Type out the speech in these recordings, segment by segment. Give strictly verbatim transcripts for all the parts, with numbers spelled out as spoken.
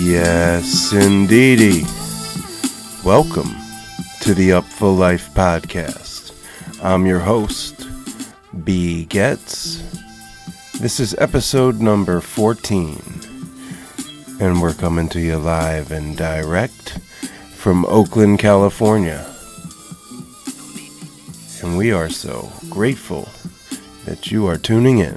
Yes, indeedy. Welcome to the Up for Life podcast. I'm your host, B. Getz. This is episode number fourteen, and we're coming to you live and direct from Oakland, California. And we are so grateful that you are tuning in.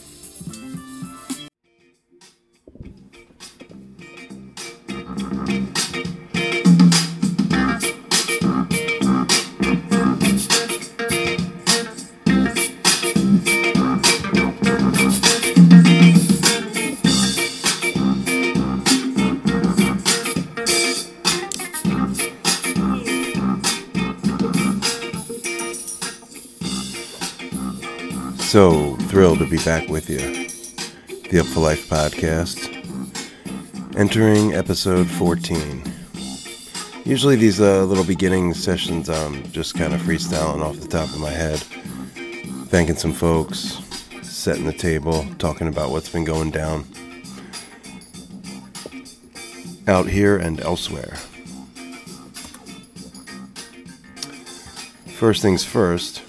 So thrilled to be back with you, the Up for Life podcast, entering episode fourteen. Usually these uh, little beginning sessions, I'm just kind of freestyling off the top of my head, thanking some folks, setting the table, talking about what's been going down out here and elsewhere. First things first,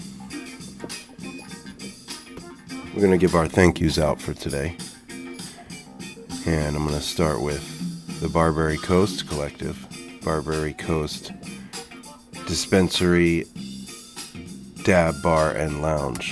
we're going to give our thank yous out for today. And I'm going to start with the Barbary Coast Collective, Barbary Coast Dispensary, Dab Bar and Lounge,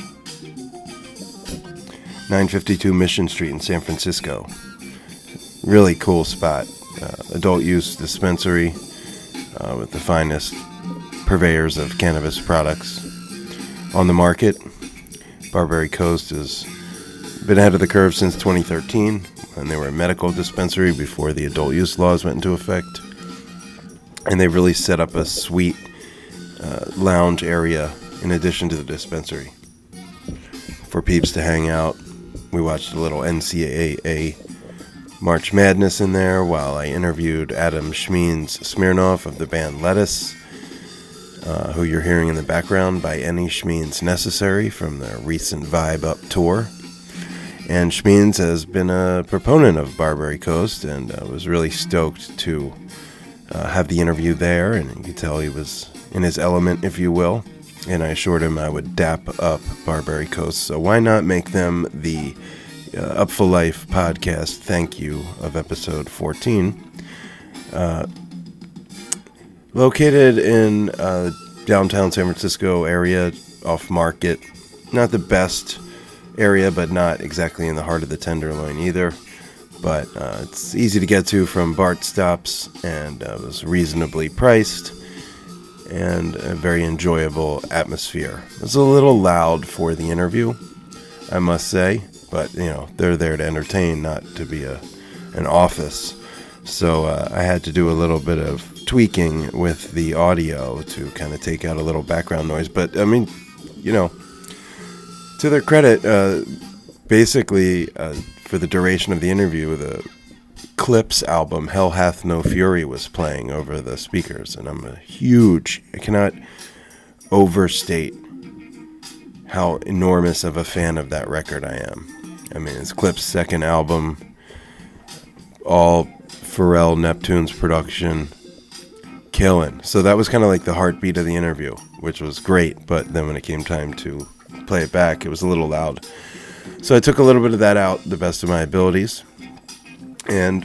nine fifty-two Mission Street in San Francisco. Really cool spot. Uh, adult use dispensary uh, with the finest purveyors of cannabis products on the market. Barbary Coast has been ahead of the curve since twenty thirteen, when they were a medical dispensary before the adult use laws went into effect. And they really set up a sweet uh, lounge area in addition to the dispensary for peeps to hang out. We watched a little N C A A March Madness in there while I interviewed Adam Schmeens Smirnoff of the band Lettuce, Uh, who you're hearing in the background by Any Schmeens Necessary from their recent Vibe Up tour. And Schmeens has been a proponent of Barbary Coast and uh, was really stoked to uh, have the interview there, and you could tell he was in his element, if you will. And I assured him I would dap up Barbary Coast, so why not make them the uh, Up for Life podcast thank you of episode fourteen. Uh, Located in uh, downtown San Francisco area, off Market. Not the best area, but not exactly in the heart of the Tenderloin either. But uh, it's easy to get to from BART stops, and uh, was reasonably priced, and a very enjoyable atmosphere. It was a little loud for the interview, I must say, but you know, they're there to entertain, not to be a an office. So uh, I had to do a little bit of tweaking with the audio to kind of take out a little background noise. But, I mean, you know, to their credit, uh, basically, uh, for the duration of the interview, the Clips album, Hell Hath No Fury, was playing over the speakers. And I'm a huge, I cannot overstate how enormous of a fan of that record I am. I mean, it's Clips' second album, all Pharrell Neptune's production, killing. So that was kind of like the heartbeat of the interview, which was great. But then when it came time to play it back, it was a little loud. So I took a little bit of that out, the best of my abilities. And,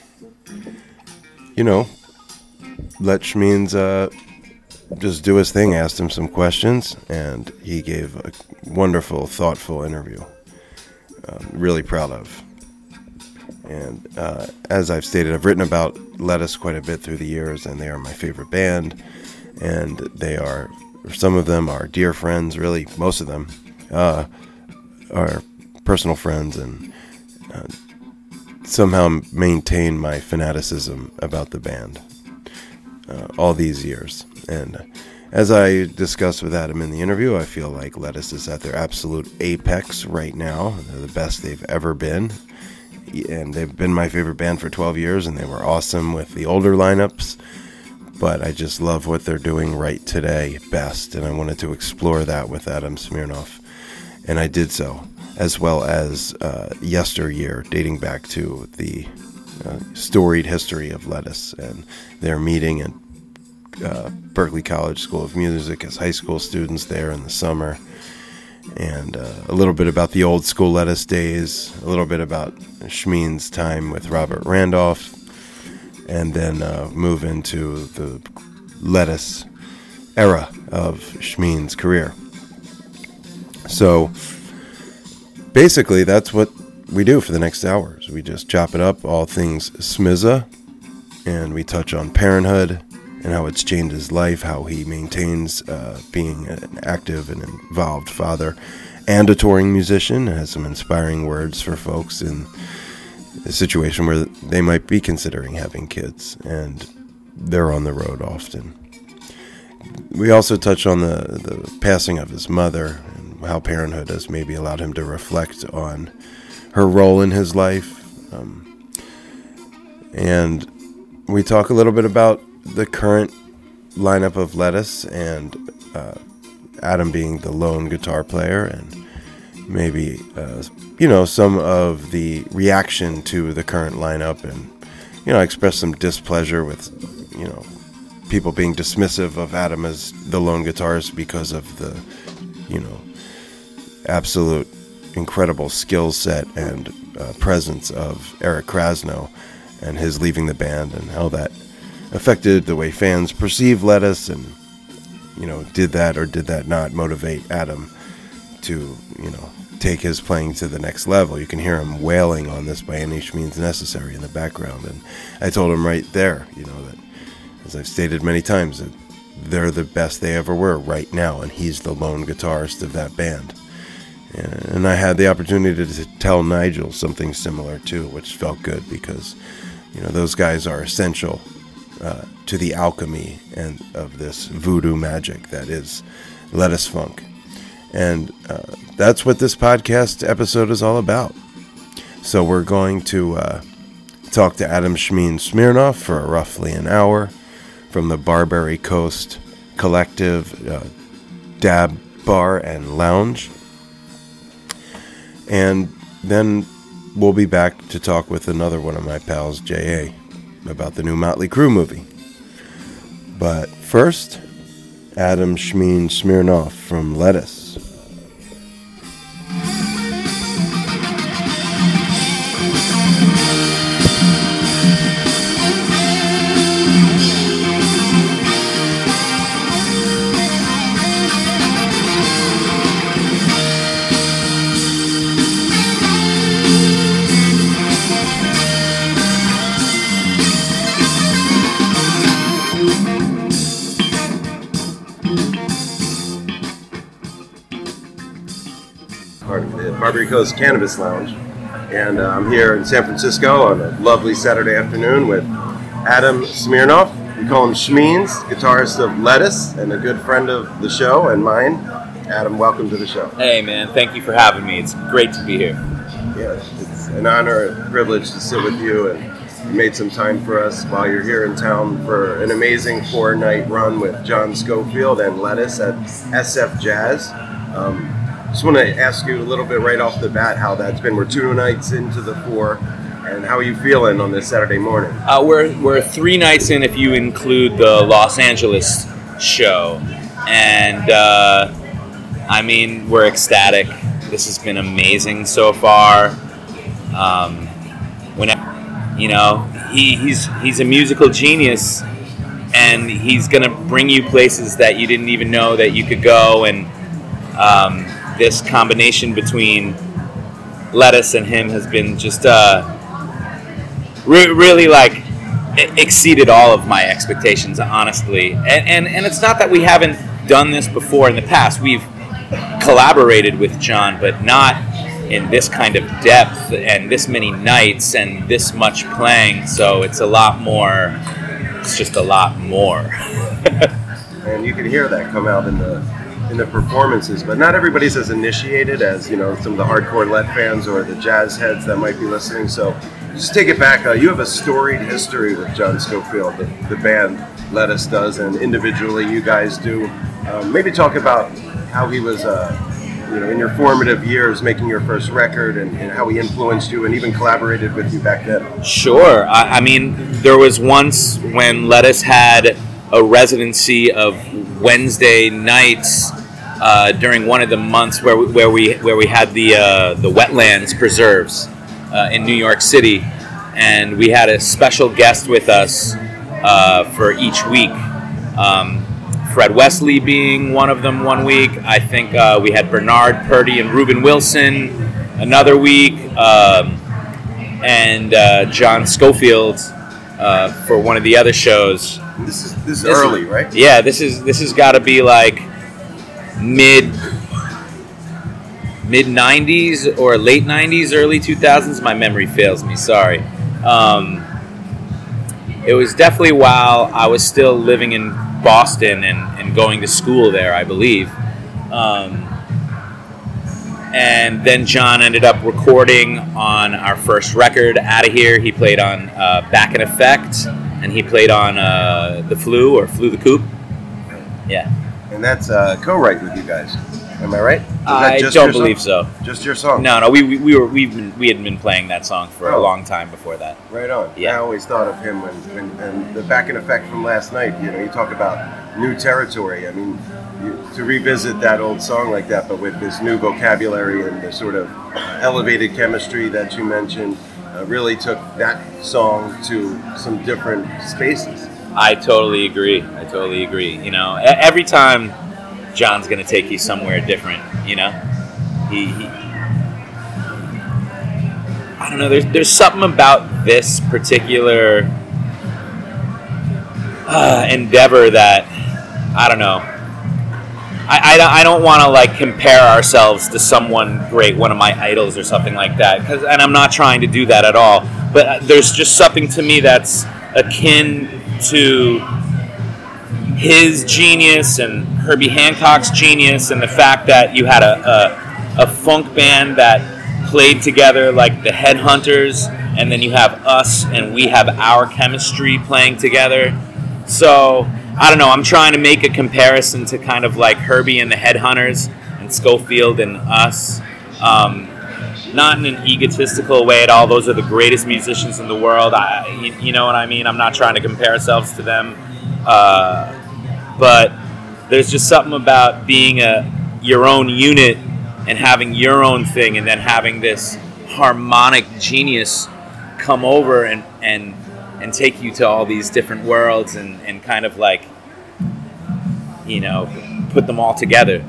you know, let Schmeens uh, just do his thing, asked him some questions, and he gave a wonderful, thoughtful interview. Um, really proud of. And uh, as I've stated, I've written about Lettuce quite a bit through the years, and they are my favorite band. And they are, some of them are dear friends, really, most of them uh, are personal friends, and uh, somehow maintain my fanaticism about the band uh, all these years. And uh, as I discussed with Adam in the interview, I feel like Lettuce is at their absolute apex right now. They're the best they've ever been. And they've been my favorite band for twelve years, and they were awesome with the older lineups. But I just love what they're doing right today best, and I wanted to explore that with Adam Smirnoff. And I did so, as well as uh, yesteryear, dating back to the uh, storied history of Lettuce and their meeting at uh, Berklee College School of Music as high school students there in the summer, and uh, a little bit about the old school Lettuce days, a little bit about Schmeen's time with Robert Randolph, and then uh, move into the Lettuce era of Schmeen's career. So basically, that's what we do for the next hours. We just chop it up, all things Smizza, and we touch on parenthood and how it's changed his life, how he maintains uh, being an active and involved father and a touring musician, has some inspiring words for folks in a situation where they might be considering having kids, and they're on the road often. We also touch on the, the passing of his mother and how parenthood has maybe allowed him to reflect on her role in his life. Um, and we talk a little bit about the current lineup of Lettuce and uh, Adam being the lone guitar player, and maybe, uh, you know, some of the reaction to the current lineup, and, you know, I express some displeasure with, you know, people being dismissive of Adam as the lone guitarist because of the, you know, absolute incredible skill set and uh, presence of Eric Krasno and his leaving the band, and how that affected the way fans perceive Lettuce, and, you know, did that or did that not motivate Adam to, you know, take his playing to the next level. You can hear him wailing on This By Any Means Necessary in the background, and I told him right there, you know, that, as I've stated many times, that they're the best they ever were right now, and he's the lone guitarist of that band. And I had the opportunity to tell Nigel something similar too, which felt good, because, you know, those guys are essential uh, to the alchemy and of this voodoo magic that is Lettuce Funk. And uh, that's what this podcast episode is all about. So we're going to uh, talk to Adam Schmeen Smirnoff for roughly an hour from the Barbary Coast Collective uh, Dab Bar and Lounge. And then we'll be back to talk with another one of my pals, J A, about the new Motley Crue movie. But first, Adam Schmeen Smirnoff from Lettuce. Barbary Coast Cannabis Lounge, and uh, I'm here in San Francisco on a lovely Saturday afternoon with Adam Smirnoff. We call him Schmeens, guitarist of Lettuce and a good friend of the show and mine. Adam, welcome to the show. Hey man, thank you for having me. It's great to be here. Yeah, it's an honor and privilege to sit with you, and you made some time for us while you're here in town for an amazing four-night run with John Scofield and Lettuce at S F Jazz. Um, Just want to ask you a little bit right off the bat how that's been. We're two nights into the four, and how are you feeling on this Saturday morning? Uh, we're we're three nights in if you include the Los Angeles show, and uh, I mean we're ecstatic. This has been amazing so far. Um, when you know he, he's he's a musical genius, and he's gonna bring you places that you didn't even know that you could go, and. Um, This combination between Lettuce and him has been just uh, re- really like exceeded all of my expectations, honestly. And, and and it's not that we haven't done this before in the past. We've collaborated with John, but not in this kind of depth and this many nights and this much playing. So it's a lot more. It's just a lot more. And you can hear that come out in the. in the performances, but not everybody's as initiated as, you know, some of the hardcore Let fans or the jazz heads that might be listening. So just take it back. Uh, you have a storied history with John Scofield, the, the band Lettuce does, and individually you guys do. Um, maybe talk about how he was a you know, in your formative years, making your first record, and, and how he influenced you and even collaborated with you back then. Sure. I, I mean, there was once when Lettuce had a residency of Wednesday nights uh, during one of the months where we, where we where we had the uh, the wetlands preserves uh, in New York City, and we had a special guest with us uh, for each week. Um, Fred Wesley being one of them one week. I think uh, we had Bernard Purdy and Reuben Wilson another week, um, and uh, John Schofield uh, for one of the other shows. This is this is this early, is, right? Yeah, this is this has got to be like mid mid nineties or late nineties, early two thousands. My memory fails me. Sorry. Um, it was definitely while I was still living in Boston and, and going to school there, I believe. Um, and then John ended up recording on our first record, Outta Here. He played on uh, Back in Effect, and he played on uh, The Flu, or Flew the Coop. Yeah. And that's uh, co-write with you guys. Am I right? Is I just don't your believe song? so. Just your song? No, no, we we, we were we've been, we had been playing that song for oh. a long time before that. Right on. Yeah. I always thought of him when, when and the Back in Effect from last night. You know, you talk about new territory. I mean, you, to revisit that old song like that, but with this new vocabulary and the sort of elevated chemistry that you mentioned, uh, really took that song to some different spaces. I totally agree. I totally agree. You know, every time John's gonna take you somewhere different. You know, he, he I don't know. There's there's something about this particular uh, endeavor that I don't know. I, I, I don't want to like compare ourselves to someone great, one of my idols or something like that. Cause, and I'm not trying to do that at all. But there's just something to me that's akin to his genius and Herbie Hancock's genius, and the fact that you had a, a, a funk band that played together like the Headhunters, and then you have us and we have our chemistry playing together. So I don't know, I'm trying to make a comparison to kind of like Herbie and the Headhunters and Schofield and us. Um, not in an egotistical way at all. Those are the greatest musicians in the world. I, you, you know what I mean? I'm not trying to compare ourselves to them. Uh, but there's just something about being a your own unit and having your own thing, and then having this harmonic genius come over and, and and take you to all these different worlds and, and kind of like, you know, put them all together.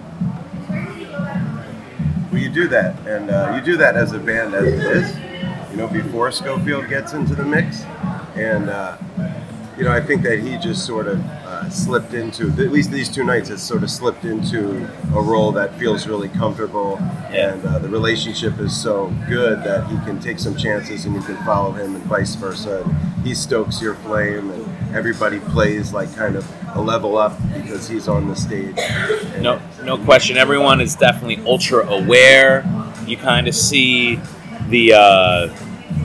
Well, you do that, and uh, you do that as a band as it is, you know, before Schofield gets into the mix. And, uh, you know, I think that he just sort of uh, slipped into, at least these two nights, has sort of slipped into a role that feels really comfortable. Yeah. And uh, the relationship is so good that he can take some chances and you can follow him and vice versa. And he stokes your flame, and everybody plays like kind of a level up because he's on the stage. And no, no question. Everyone is definitely ultra aware. You kind of see the uh,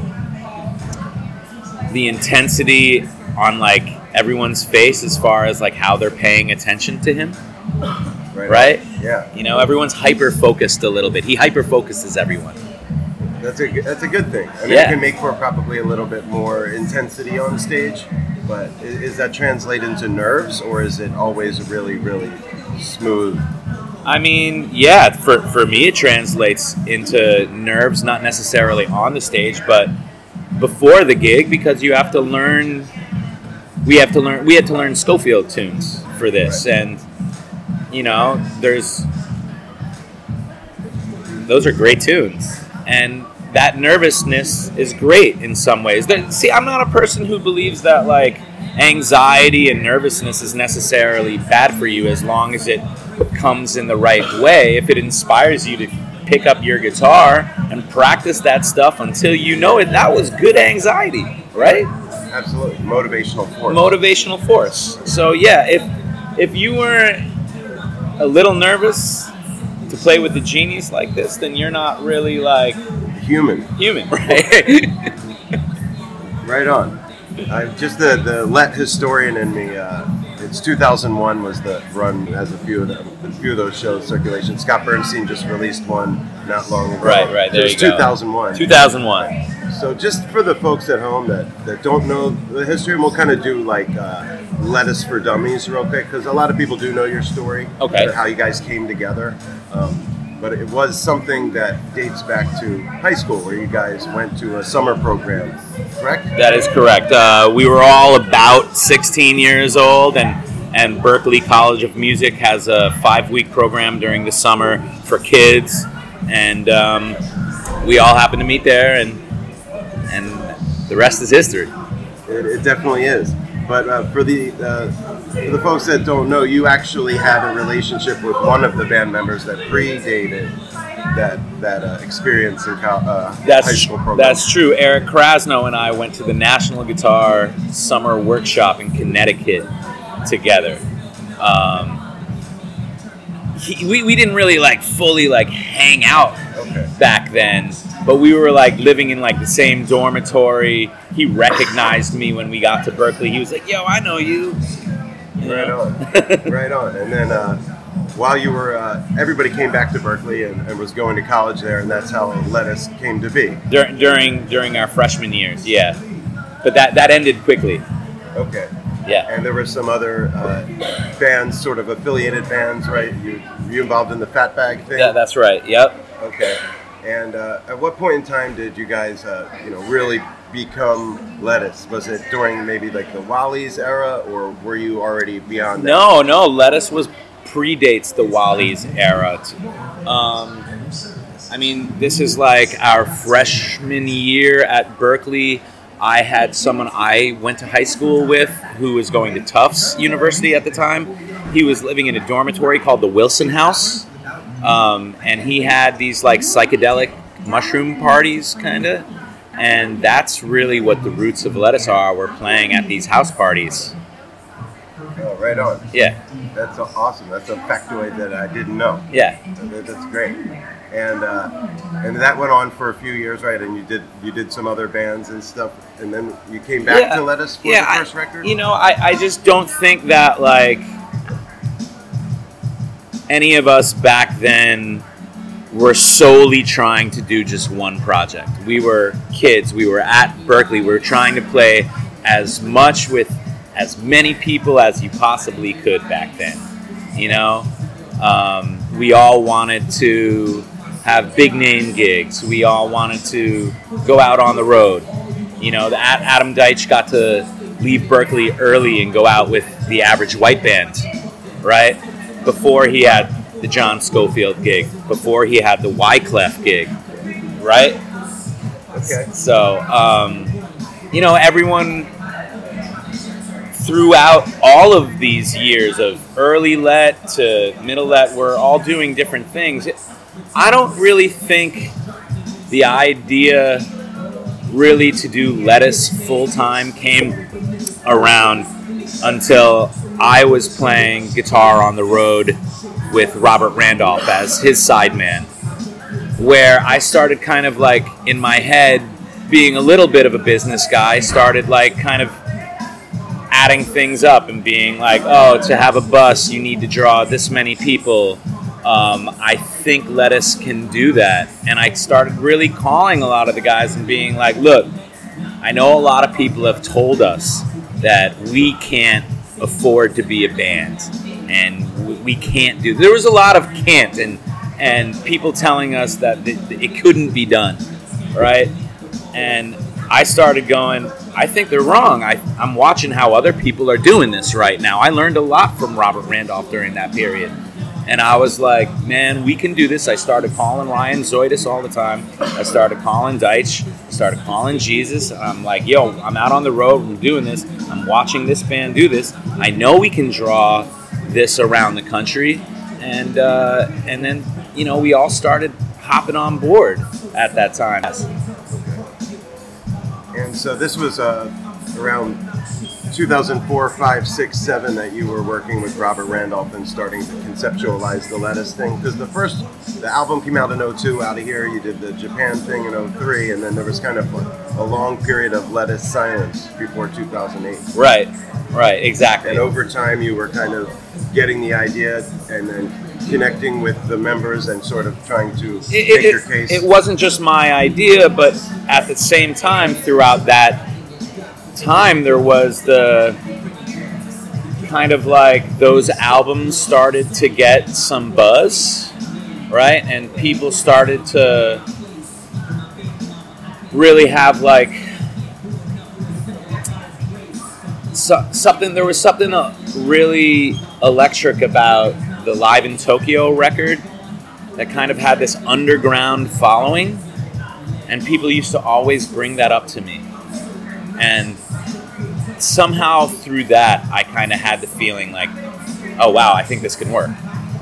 the intensity on like everyone's face as far as like how they're paying attention to him. Right? Right? Yeah. You know, everyone's hyper focused a little bit. He hyper focuses everyone. That's a that's a good thing. I mean, Yeah. it can make for probably a little bit more intensity on stage, but is, is that translate into nerves, or is it always really, really smooth? I mean, yeah, for, for me it translates into nerves, not necessarily on the stage, but before the gig, because you have to learn, we have to learn, we had to learn Schofield tunes for this, Right. and, you know, there's, those are great tunes, and that nervousness is great in some ways. There, see, I'm not a person who believes that, like, anxiety and nervousness is necessarily bad for you as long as it comes in the right way. If it inspires you to pick up your guitar and practice that stuff until you know it, that was good anxiety, right? Absolutely, motivational force. Motivational force. So yeah, if if you were a little nervous to play with a genius like this, then you're not really like Human. human, right? Right on. I just the the Let historian in me uh, it's two thousand one was the run as a few of them, a few of those shows circulation. Scott Bernstein just released one not long ago. Right, right. There so you go. two thousand one. two thousand one. So just for the folks at home that, that don't know the history, and we'll kind of do like uh, Lettuce for Dummies real quick, because a lot of people do know your story. Okay. How you guys came together. Um, but it was something that dates back to high school, where you guys went to a summer program, correct? That is correct. Uh, we were all about sixteen years old, and, and Berklee College of Music has a five-week program during the summer for kids, and um, we all happened to meet there, and and the rest is history. It, it definitely is. But uh, for the uh, for the folks that don't know, you actually had a relationship with one of the band members that predated that that uh, experience in co- uh, that's, high school program. That's true. Eric Krasno and I went to the National Guitar Summer Workshop in Connecticut together. Um, he, we we didn't really like fully like hang out okay. back then. But we were like living in like the same dormitory. He recognized me when we got to Berklee. He was like, "Yo, I know you." you right know? on, right on. And then uh, while you were, uh, everybody came back to Berklee and, and was going to college there, and that's how Lettuce came to be. Dur- during during our freshman years, yeah. But that that ended quickly. Okay. Yeah. And there were some other uh, bands, sort of affiliated bands, right? You you involved in the Fat Bag thing? Yeah, that's right. Yep. Okay. And uh, at what point in time did you guys, uh, you know, really become Lettuce? Was it during maybe like the Wallies era, or were you already beyond that? No, no. Lettuce was predates the Wallies era. Um, I mean, this is like our freshman year at Berklee. I had someone I went to high school with who was going to Tufts University at the time. He was living in a dormitory called the Wilson House. Um, and he had these like psychedelic mushroom parties, kind of, and that's really what the roots of Lettuce are. We're playing at these house parties. Oh, right on. Yeah. That's awesome. That's a factoid that I didn't know. Yeah. That, that's great. And uh, and that went on for a few years, right? And you did you did some other bands and stuff, and then you came back yeah. to Lettuce for yeah, the first I, record. You know, I, I just don't think that like any of us back then were solely trying to do just one project. We were kids. We were at Berklee. We were trying to play as much with as many people as you possibly could back then. You know, um, we all wanted to have big name gigs. We all wanted to go out on the road. You know, the, Adam Deitch got to leave Berklee early and go out with the Average White Band, right? Before he had the John Scofield gig, before he had the Wyclef gig, right? Okay. So, um, you know, everyone throughout all of these years of early let to middle let, we're all doing different things. I don't really think the idea really to do Lettuce full-time came around until I was playing guitar on the road with Robert Randolph as his sideman, where I started kind of like in my head being a little bit of a business guy, started like kind of adding things up and being like, oh, to have a bus you need to draw this many people. Um, I think Lettuce can do that. And I started really calling a lot of the guys and being like, look, I know a lot of people have told us that we can't afford to be a band and we can't do. There was a lot of can't and and people telling us that it couldn't be done, right? And I started going, I think they're wrong. I, I'm watching how other people are doing this right now. I learned a lot from Robert Randolph during that period. And I was like, man, we can do this. I started calling Ryan Zoidis all the time. I started calling Deitch. I started calling Jesus. I'm like, yo, I'm out on the road. I'm doing this. I'm watching this band do this. I know we can draw this around the country. And uh, and then, you know, we all started hopping on board at that time. And so this was uh, around two thousand four, five, six, seven that you were working with Robert Randolph and starting to conceptualize the Lettuce thing? Because the first, the album came out in oh two, Out of Here. You did the Japan thing in oh three, and then there was kind of a, a long period of Lettuce silence before two thousand eight. Right, right, exactly. And over time, you were kind of getting the idea and then connecting with the members and sort of trying to it, make it, your case. It wasn't just my idea, but at the same time, throughout that time, there was the kind of like those albums started to get some buzz, right? And people started to really have like so, something, there was something really electric about the Live in Tokyo record that kind of had this underground following, and people used to always bring that up to me. And somehow through that, I kind of had the feeling like, oh wow, I think this can work.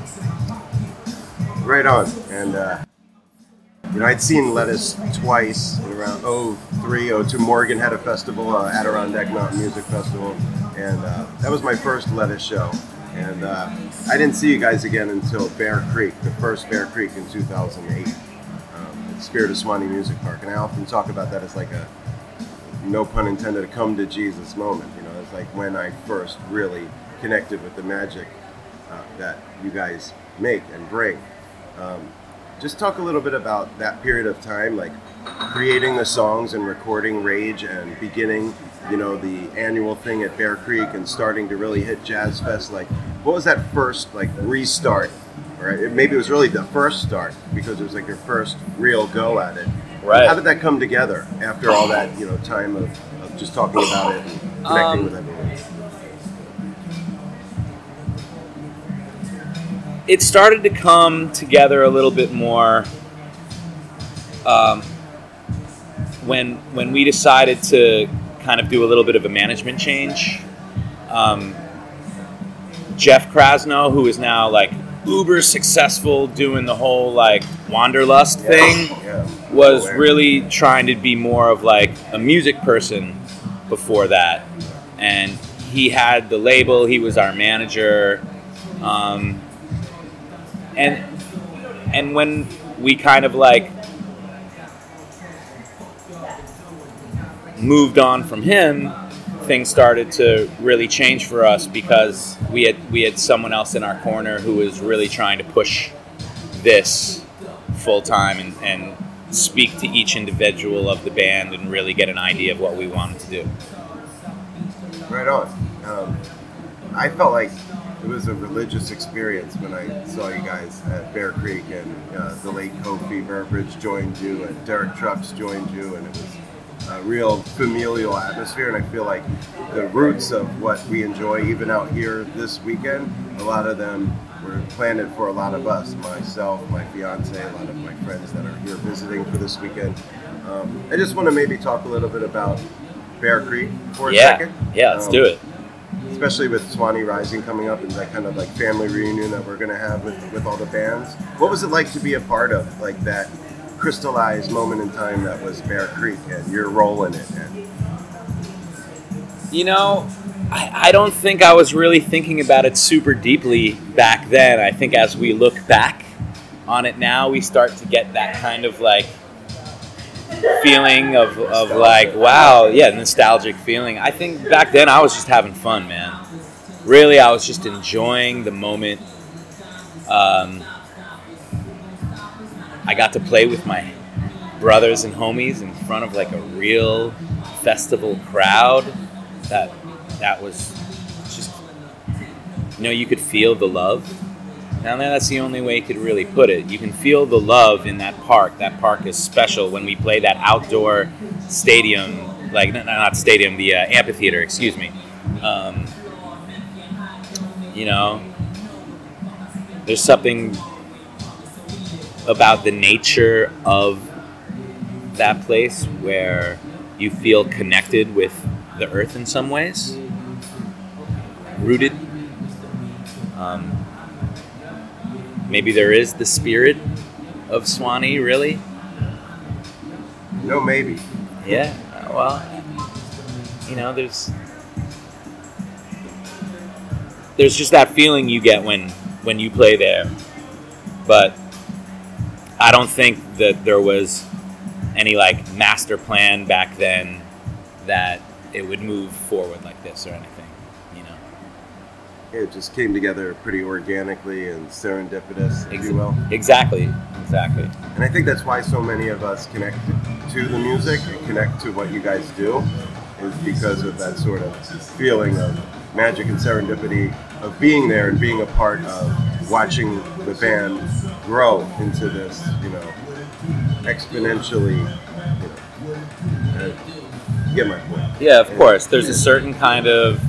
Right on. And, uh, you know, I'd seen Lettuce twice in around oh three, oh two. Morgan had a festival, uh, Adirondack Mountain Music Festival, and uh, that was my first Lettuce show. And uh, I didn't see you guys again until Bear Creek, the first Bear Creek in two thousand eight, um, at Spirit of Swanee Music Park. And I often talk about that as like a, no pun intended, a come to Jesus moment. You know, it's like when I first really connected with the magic uh, that you guys make and bring. Um, just talk a little bit about that period of time, like creating the songs and recording Rage and beginning, you know, the annual thing at Bear Creek and starting to really hit Jazz Fest. Like, what was that first, like, restart? Or maybe it was really the first start because it was like your first real go at it. Right. How did that come together after all that, you know, time of, of just talking about it and connecting um, with everyone? It started to come together a little bit more um, when when we decided to kind of do a little bit of a management change. Um, Jeff Krasno, who is now like uber successful doing the whole like Wanderlust yeah, thing, yeah. was really trying to be more of like a music person before that. And he had the label, he was our manager. Um, and and when we kind of like moved on from him, things started to really change for us because we had we had someone else in our corner who was really trying to push this full time and, and speak to each individual of the band and really get an idea of what we wanted to do. Right on. Um, I felt like it was a religious experience when I saw you guys at Bear Creek, and uh, the late Kofi Burbridge joined you and Derek Trucks joined you, and it was a real familial atmosphere. And I feel like the roots of what we enjoy even out here this weekend, a lot of them were planted for a lot of us, myself, my fiance, a lot of my friends that are here visiting for this weekend. Um, I just want to maybe talk a little bit about Bear Creek for a yeah. second. Yeah, let's um, do it. Especially with Swanee Rising coming up and that kind of like family reunion that we're going to have with, with all the bands. What was it like to be a part of like that crystallized moment in time that was Bear Creek and your role in it? And you know, I, I don't think I was really thinking about it super deeply back then. I think as we look back on it now, we start to get that kind of like feeling of, of like, wow, yeah, nostalgic feeling. I think back then I was just having fun, man. Really, I was just enjoying the moment. Um, I got to play with my brothers and homies in front of like a real festival crowd. That that was just, you know, you could feel the love. Now that's the only way you could really put it. You can feel the love in that park. That park is special when we play that outdoor stadium, like not, not stadium, the uh, amphitheater, excuse me. Um, you know, there's something about the nature of that place where you feel connected with the earth in some ways, rooted. Um, maybe there is the spirit of Swanee, really. No, maybe. Yeah, well, you know, there's there's just that feeling you get when when you play there. But I don't think that there was any like master plan back then that it would move forward like this or anything, you know. It just came together pretty organically and serendipitous, if you will. Exactly, exactly. And I think that's why so many of us connect to the music and connect to what you guys do, is because of that sort of feeling of magic and serendipity of being there and being a part of watching the band grow into this, you know, exponentially, you know, uh, you get my point. Yeah, of course. There's a certain kind of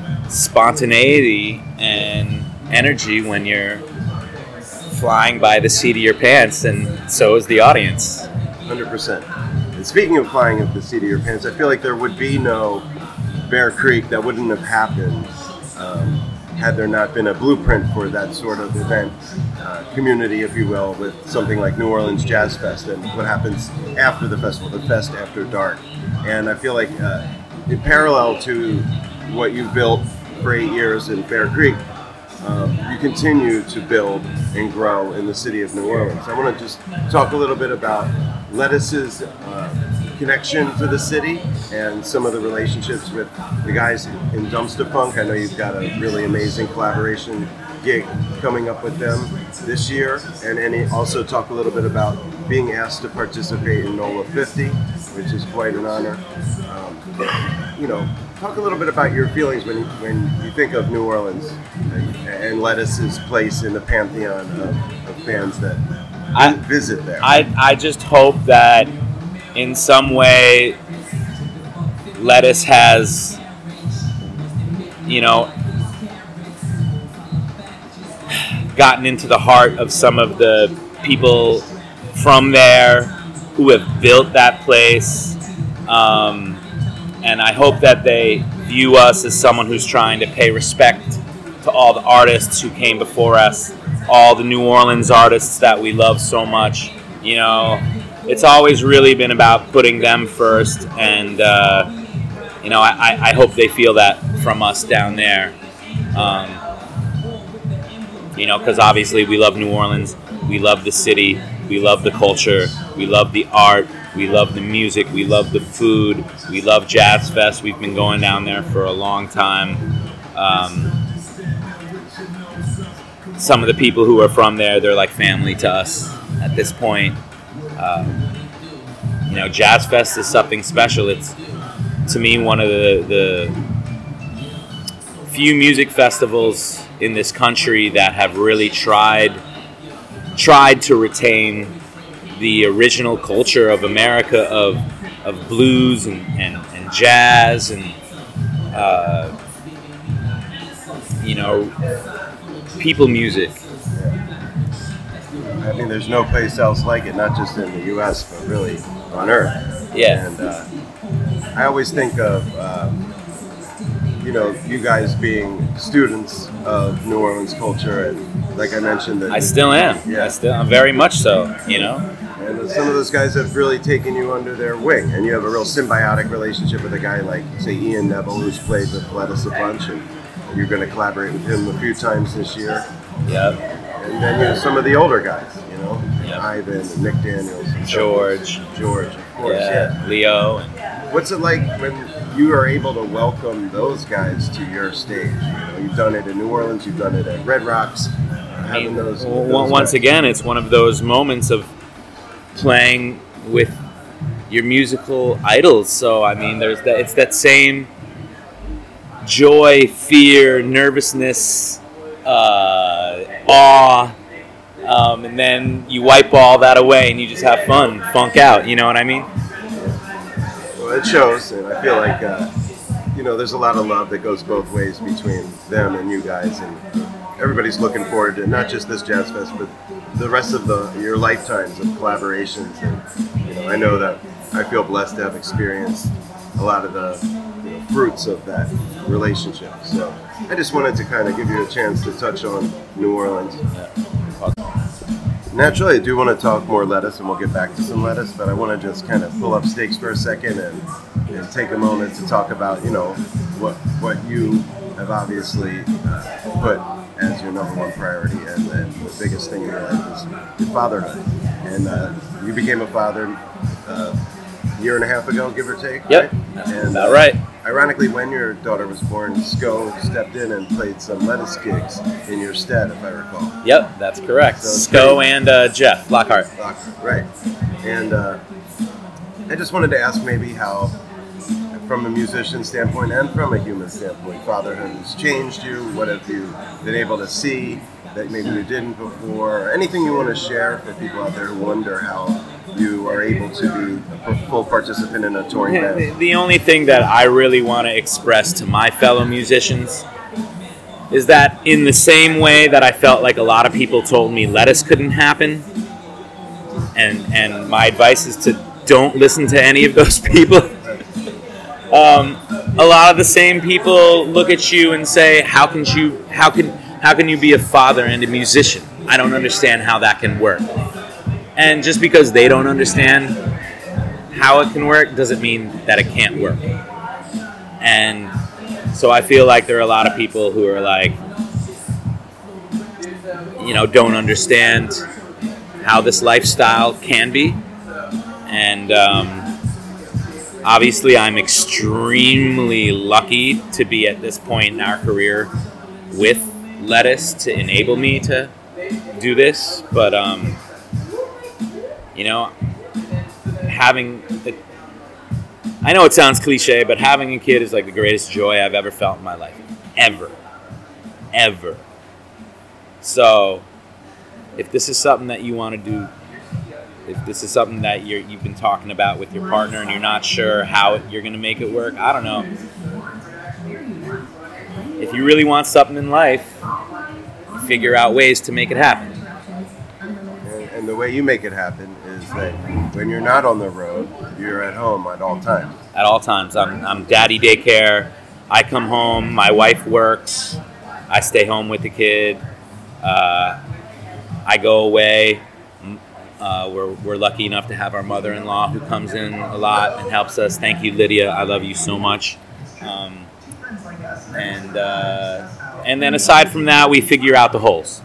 spontaneity and energy when you're flying by the seat of your pants, and so is the audience. one hundred percent. And speaking of flying at the seat of your pants, I feel like there would be no Bear Creek, that wouldn't have happened um, had there not been a blueprint for that sort of event, uh, community, if you will, with something like New Orleans Jazz Fest and what happens after the festival, the Fest After Dark. And I feel like uh, in parallel to what you've built for eight years in Bear Creek, um, you continue to build and grow in the city of New Orleans. I want to just talk a little bit about Lettuce's uh, connection to the city and some of the relationships with the guys in Dumpster Funk. I know you've got a really amazing collaboration gig coming up with them this year, and, and also talk a little bit about being asked to participate in NOLA fifty, which is quite an honor. Um, you know, talk a little bit about your feelings when you, when you think of New Orleans and, and Lettuce's place in the pantheon of, of bands that I, visit there. I, I just hope that in some way Lettuce has, you know, gotten into the heart of some of the people from there who have built that place. Um, and I hope that they view us as someone who's trying to pay respect to all the artists who came before us, all the New Orleans artists that we love so much. You know, it's always really been about putting them first, and uh, you know, I, I hope they feel that from us down there. Um, you know, because obviously we love New Orleans, we love the city, we love the culture, we love the art, we love the music, we love the food, we love Jazz Fest. We've been going down there for a long time. Um, some of the people who are from there, they're like family to us at this point. Um, you know, Jazz Fest is something special. It's, to me, one of the, the few music festivals in this country that have really tried tried to retain the original culture of America, of of blues and, and, and jazz and uh, you know, people music. I mean, there's no place else like it, not just in the U S, but really on Earth. Yeah. And uh, I always think of, um, you know, you guys being students of New Orleans culture, and like I mentioned, that I still am. Yeah. I still, I'm very much so. You know. And some of those guys have really taken you under their wing, and you have a real symbiotic relationship with a guy like, say, Ian Neville, who's played with Lettuce a bunch, and you're going to collaborate with him a few times this year. Yep. And then you know some of the older guys, you know, Yep. Ivan and Nick Daniels, and so George. forth. George, of course, Yeah. yeah. Leo. And, What's it like when you are able to welcome those guys to your stage? You know, you've done it in New Orleans, you've done it at Red Rocks. Uh, I mean, having those, w- those once guys. again, it's one of those moments of playing with your musical idols. So I mean, there's that. It's that same joy, fear, nervousness, uh, awe, um, and then you wipe all that away and you just have fun, funk out. You know what I mean? Well, it shows, and I feel like uh, you know, there's a lot of love that goes both ways between them and you guys, and everybody's looking forward to not just this Jazz Fest, but the rest of the your lifetimes of collaborations. And you know, I know that I feel blessed to have experienced a lot of the you know, fruits of that relationship. So I just wanted to kind of give you a chance to touch on New Orleans. Naturally, I do want to talk more Lettuce, and we'll get back to some Lettuce, but I want to just kind of pull up stakes for a second and you and take a moment to talk about, you know, what what you have obviously uh, put as your number one priority, and, and the biggest thing in your life is your fatherhood. And uh, you became a father uh, a year and a half ago, give or take. Yep, right? that's and, about uh, right. Ironically, when your daughter was born, Sco stepped in and played some lettuce gigs in your stead, if I recall. Yep, that's correct. So Sco pretty- and uh, Jeff Lockhart. Right. And uh, I just wanted to ask maybe how, from a musician standpoint and from a human standpoint, fatherhood has changed you. What have you been able to see that maybe you didn't before? Anything you want to share for people out there who wonder how you are able to be a full participant in a touring The, band? the only thing that I really want to express to my fellow musicians is that in the same way that I felt like a lot of people told me lettuce couldn't happen, and and my advice is to don't listen to any of those people. Um, a lot of the same people look at you and say, "How can you? How can? How can you be a father and a musician? I don't understand how that can work." And just because they don't understand how it can work doesn't mean that it can't work. And so I feel like there are a lot of people who are like, you know, don't understand how this lifestyle can be. And um, obviously I'm extremely lucky to be at this point in our career with Lettuce to enable me to do this. But, um, you know, having the, I know it sounds cliche, but having a kid is like the greatest joy I've ever felt in my life. Ever. Ever. So, if this is something that you want to do, if this is something that you're, you've been talking about with your partner and you're not sure how it, you're going to make it work, I don't know. If you really want something in life, figure out ways to make it happen. And, and the way you make it happen is that when you're not on the road, you're at home at all times. At all times. I'm, I'm daddy daycare. I come home. My wife works. I stay home with the kid. Uh, I go away. Uh, we're, we're lucky enough to have our mother-in-law who comes in a lot and helps us. Thank you, Lydia. I love you so much. Um, and uh, and then aside from that, we figure out the holes.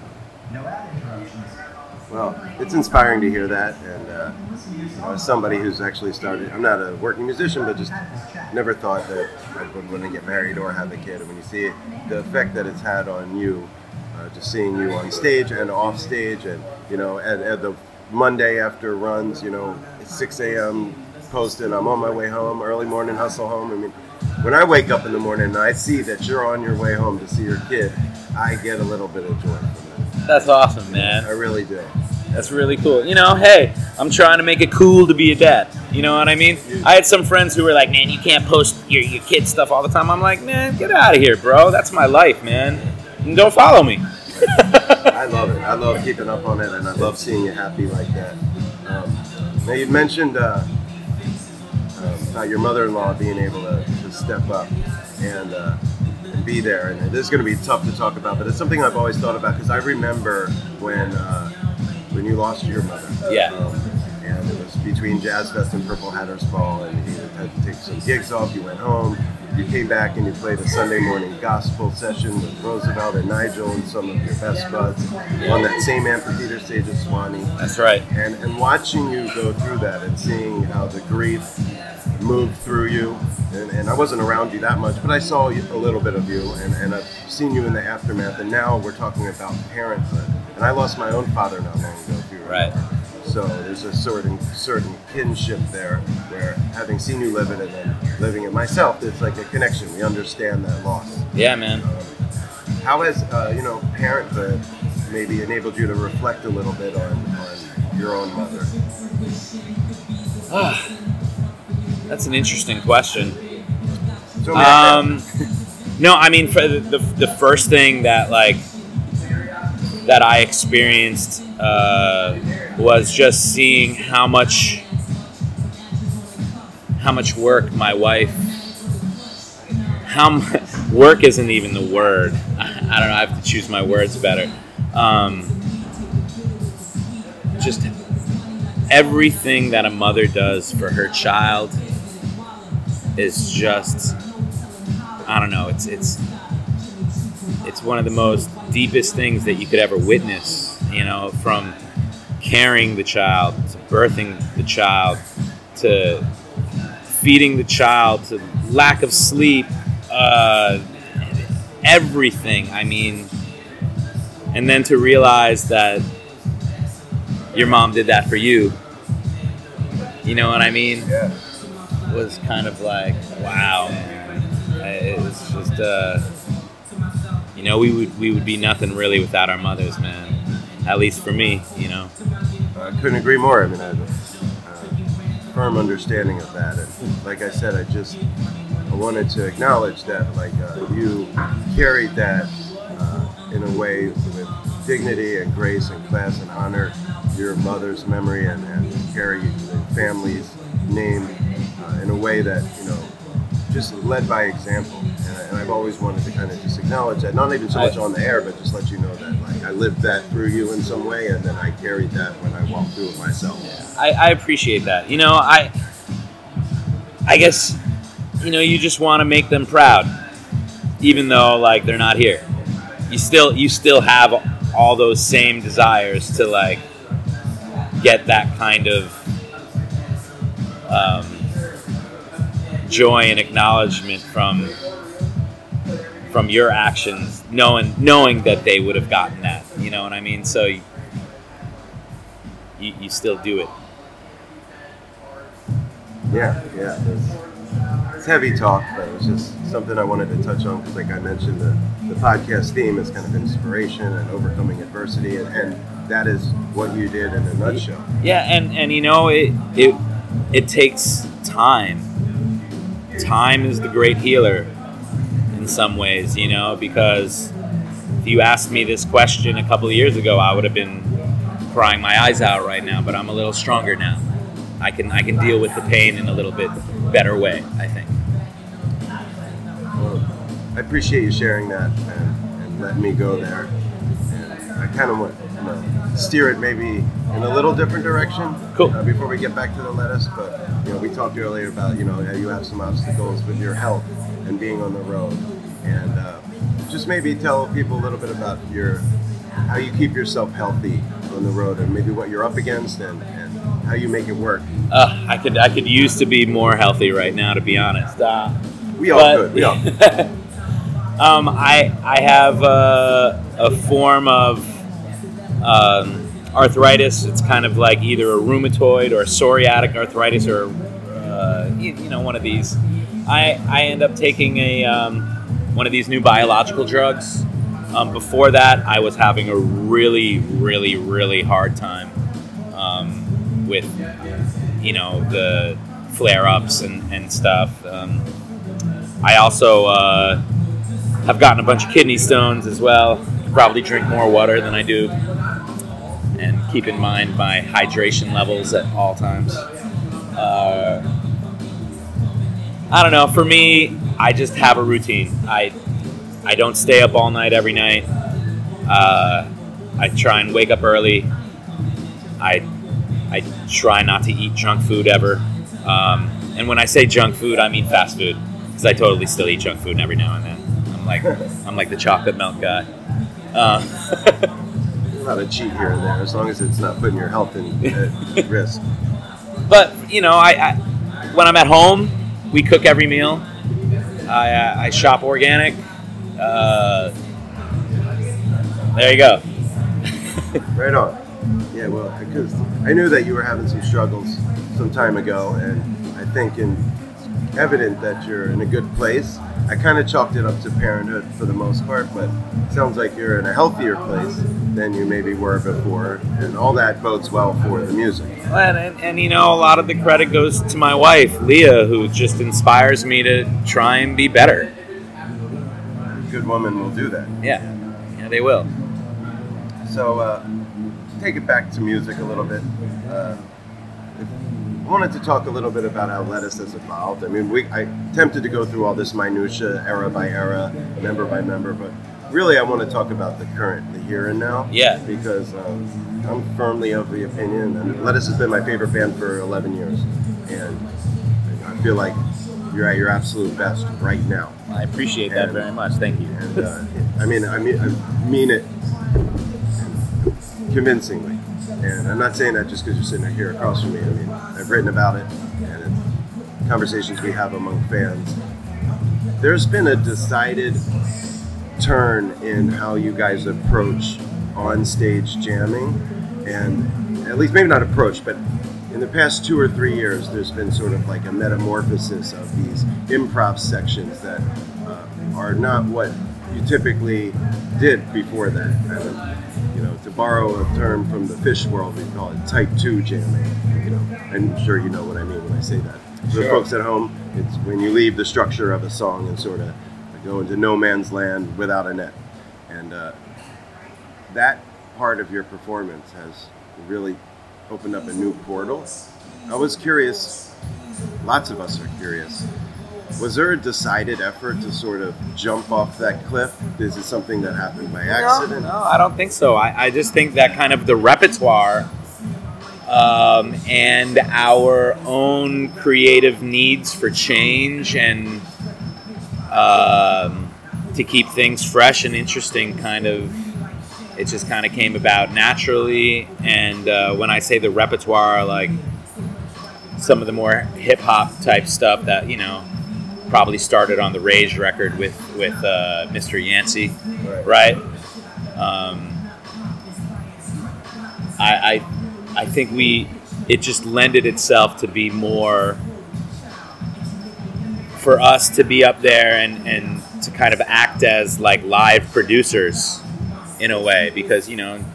Well, it's inspiring to hear that. And uh, you know, as somebody who's actually started, I'm not a working musician, but just never thought that I would want to get married or have a kid. And when you see the effect that it's had on you, uh, just seeing you on stage and off stage, and you know, at, at the Monday after runs, you know, it's six a.m. posted, I'm on my way home, early morning hustle home. I mean, when I wake up in the morning and I see that you're on your way home to see your kid, I get a little bit of joy from that. That's awesome, man. I really do. That's really cool. You know, hey, I'm trying to make it cool to be a dad. You know what I mean? I had some friends who were like, man, you can't post your, your kid stuff all the time. I'm like, man, get out of here, bro. That's my life, man. And don't follow me. I love it. I love keeping up on it, and I love seeing you happy like that. Um, now, you mentioned uh, uh, about your mother-in-law being able to, to step up and, uh, and be there. And this is going to be tough to talk about, but it's something I've always thought about, because I remember when uh, when you lost your mother. Yeah. Um, and it was between Jazz Fest and Purple Hatters Ball, and you had to take some gigs off. You went home. You came back and you played a Sunday morning gospel session with Roosevelt and Nigel and some of your best buds on that same amphitheater stage at Swanee. That's right. And and watching you go through that and seeing how the grief moved through you, and, and I wasn't around you that much, but I saw you, a little bit of you, and, and I've seen you in the aftermath, and now we're talking about parenthood. And I lost my own father not long ago, if you remember. Right. So there's a certain certain kinship there, where having seen you live it and then living it myself, it's like a connection. We understand that loss. Yeah, man. Um, how has uh, you know parenthood maybe enabled you to reflect a little bit on, on your own mother? Ah, that's an interesting question. So Um, no, I mean, for the, the the first thing that like that I experienced uh, was just seeing how much how much work my wife how m- work isn't even the word. I, I don't know. I have to choose my words better. Um, just everything that a mother does for her child is just, I don't know, it's it's it's one of the most deepest things that you could ever witness, you know, from carrying the child to birthing the child to feeding the child to lack of sleep, uh, everything. I mean, and then to realize that your mom did that for you, you know what I mean? Yeah. Was kind of like, wow, man. It was just, uh, you know, we would we would be nothing really without our mothers, man. At least for me, you know. I couldn't agree more. I mean, I have a uh, firm understanding of that. And like I said, I just I wanted to acknowledge that, like, uh, you carried that uh, in a way with dignity and grace and class and honor your mother's memory and, and carry the family's name uh, in a way that, you know, just led by example. And, I, and I've always wanted to kind of just acknowledge that, not even so much on the air, but just let you know that, like, I lived that through you in some way, and then I carried that when I walked through it myself. Yeah, I, I appreciate that. You know, I, I guess, you know, you just want to make them proud, even though, like, they're not here. You still, you still have all those same desires to, like, get that kind of um, joy and acknowledgement from from your actions, knowing knowing that they would have gotten that. You know what I mean? So you, you, you still do it. Yeah, yeah. It's, it's heavy talk, but it was just something I wanted to touch on because, like I mentioned, the, the podcast theme is kind of inspiration and overcoming adversity, and, and that is what you did in a nutshell. Yeah, and, and you know, it it it takes time. Time is the great healer in some ways, you know, because if you asked me this question a couple of years ago, I would have been crying my eyes out right now, but I'm a little stronger now. I can I can deal with the pain in a little bit better way, I think. Well, I appreciate you sharing that and, and letting me go there. And I kind of want you know, steer it maybe in a little different direction. Cool. Uh, before we get back to the lettuce, but you know, we talked earlier about you know how you have some obstacles with your health and being on the road, and uh, just maybe tell people a little bit about your how you keep yourself healthy on the road, and maybe what you're up against, and, and how you make it work. Uh, I could I could use to be more healthy right now, to be honest. Uh, we all but, could. We all could. um, I I have a, a form of um, arthritis. It's kind of like either a rheumatoid or a psoriatic arthritis, or uh, you, you know, one of these. I I end up taking a um, one of these new biological drugs. Um, before that, I was having a really, really, really hard time um, with, you know, the flare-ups and, and stuff. Um, I also uh, have gotten a bunch of kidney stones as well. Probably drink more water than I do, and keep in mind my hydration levels at all times. Uh, I don't know. For me, I just have a routine. I I don't stay up all night every night. Uh, I try and wake up early. I I try not to eat junk food ever. Um, and when I say junk food, I mean fast food, because I totally still eat junk food every now and then. I'm like I'm like the chocolate milk guy. Uh, Not a cheat here and there, as long as it's not putting your health in at risk. But you know, I, I when I'm at home, we cook every meal. I, uh, I shop organic. Uh, there you go. Right on. Yeah, well, because I knew that you were having some struggles some time ago, and I think in, it's evident that you're in a good place. I kind of chalked it up to parenthood for the most part, but it sounds like you're in a healthier place than you maybe were before, and all that bodes well for the music. And, and, and you know, a lot of the credit goes to my wife, Leah, who just inspires me to try and be better. A good woman will do that. Yeah, yeah, they will. So, uh, take it back to music a little bit. Uh, I wanted to talk a little bit about how Lettuce has evolved. I mean, we I attempted to go through all this minutia, era by era, member by member, but really I want to talk about the current, the here and now. Yeah. Because um, I'm firmly of the opinion, and Lettuce has been my favorite band for eleven years, and I feel like you're at your absolute best right now. I appreciate that and, very much. Thank you. And uh, I mean, I mean, I mean it convincingly. And I'm not saying that just because you're sitting here across from me. I mean, I've written about it, and in conversations we have among fans, there's been a decided turn in how you guys approach on-stage jamming, and at least maybe not approach, but in the past two or three years, there's been sort of like a metamorphosis of these improv sections that uh, are not what you typically did before that. Kind of, you know, to borrow a term from the fish world, we call it type two jamming. You know, I'm sure you know what I mean when I say that. For Sure. the folks at home, it's when you leave the structure of a song and sort of go into no man's land without a net. And uh, that part of your performance has really opened up a new portal. I was curious, lots of us are curious, was there a decided effort to sort of jump off that cliff? Is it something that happened by accident? No, no, I don't think so. I, I just think that kind of the repertoire um, and our own creative needs for change and um, to keep things fresh and interesting kind of, it just kind of came about naturally. And uh, when I say the repertoire, like some of the more hip-hop type stuff that, you know, probably started on the Rage record with, with uh, Mister Yancey, right? right? Um, I, I I think we, it just lended itself to be more, for us to be up there and, and to kind of act as like live producers in a way, because, you know,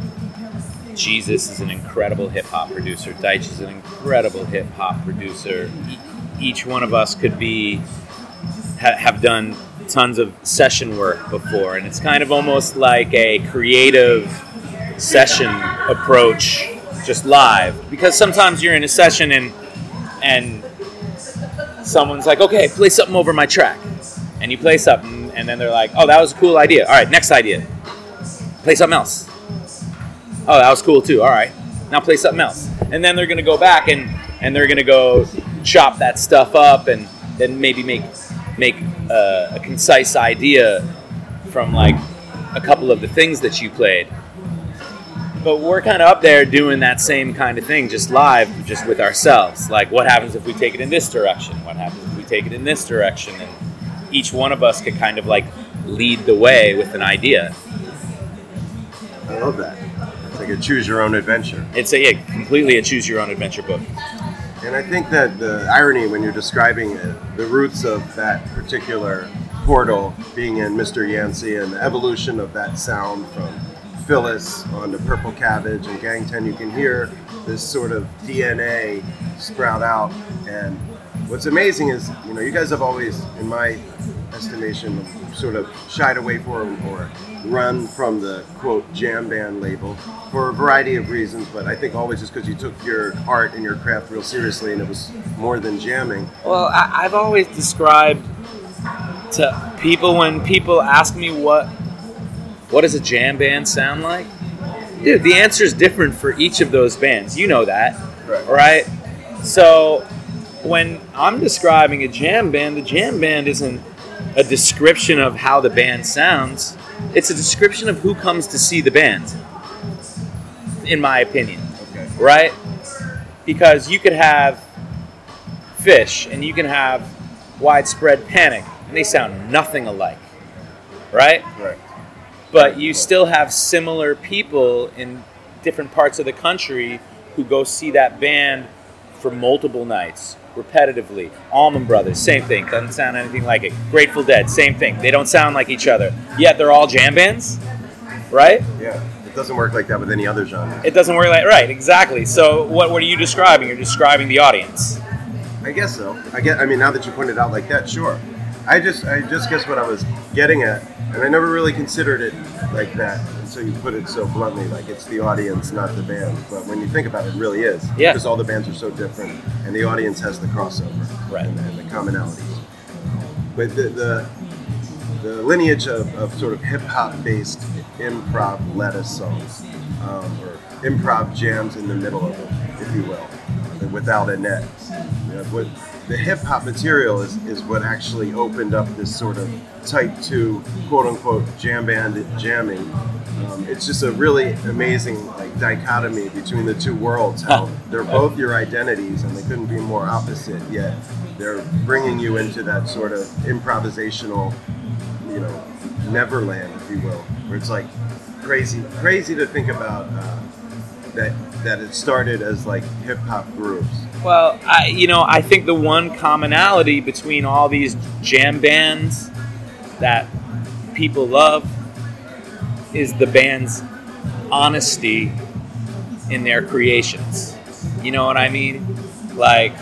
Jesus is an incredible hip-hop producer. Deitch is an incredible hip-hop producer. E- each one of us could be, ha- have done tons of session work before, and it's kind of almost like a creative session approach, just live. Because sometimes you're in a session and and someone's like, okay, play something over my track. And you play something, and then they're like, oh, that was a cool idea. All right, next idea. Play something else. Oh, that was cool too. All right, now play something else. And then they're going to go back and, and they're going to go chop that stuff up and then maybe make make a, a concise idea from like a couple of the things that you played. But we're kind of up there doing that same kind of thing, just live, just with ourselves. Like, what happens if we take it in this direction? What happens if we take it in this direction? And each one of us could kind of like lead the way with an idea. I love that. It's like a choose your own adventure. It's a yeah, completely a choose your own adventure book. And I think that the irony when you're describing it, the roots of that particular portal being in Mister Yancey and the evolution of that sound from Phyllis on to Purple Cabbage and Gang ten, you can hear this sort of D N A sprout out. And what's amazing is, you know, you guys have always, in my estimation, sort of shied away from or run from the, quote, jam band label for a variety of reasons, but I think always just because you took your art and your craft real seriously and it was more than jamming. Well, I, I've always described to people, when people ask me what what does a jam band sound like? Dude, the answer is different for each of those bands. You know that, right? right? So when I'm describing a jam band, the jam band isn't a description of how the band sounds. It's a description of who comes to see the band, in my opinion, okay. Right? Because you could have Fish and you can have Widespread Panic, and they sound nothing alike, right? Right. But you still have similar people in different parts of the country who go see that band for multiple nights, repetitively. Allman Brothers, same thing, doesn't sound anything like it. Grateful Dead, same thing, they don't sound like each other. Yet they're all jam bands, right? Yeah, it doesn't work like that with any other genre. It doesn't work like, right, exactly. So what, what are you describing? You're describing the audience. I guess so. I get. I mean, now that you pointed out like that, sure. I just, I just guess what I was getting at, and I never really considered it like that. And so you put it so bluntly, like it's the audience, not the band. But when you think about it, it really is. Yeah. Because all the bands are so different, and the audience has the crossover, Right. and, and the commonalities. But the the, the lineage of, of sort of hip hop based improv lettuce songs, um, or improv jams in the middle of it, if you will, without a net. You know, what, the hip hop material is, is what actually opened up this sort of type two, quote unquote, jam band jamming. Um, it's just a really amazing like dichotomy between the two worlds. How they're both your identities, and they couldn't be more opposite. Yet they're bringing you into that sort of improvisational, you know, Neverland, if you will, where it's like crazy, crazy to think about uh, that that it started as like hip hop grooves. Well, I, you know, I think the one commonality between all these jam bands that people love is the band's honesty in their creations. You know what I mean? Like,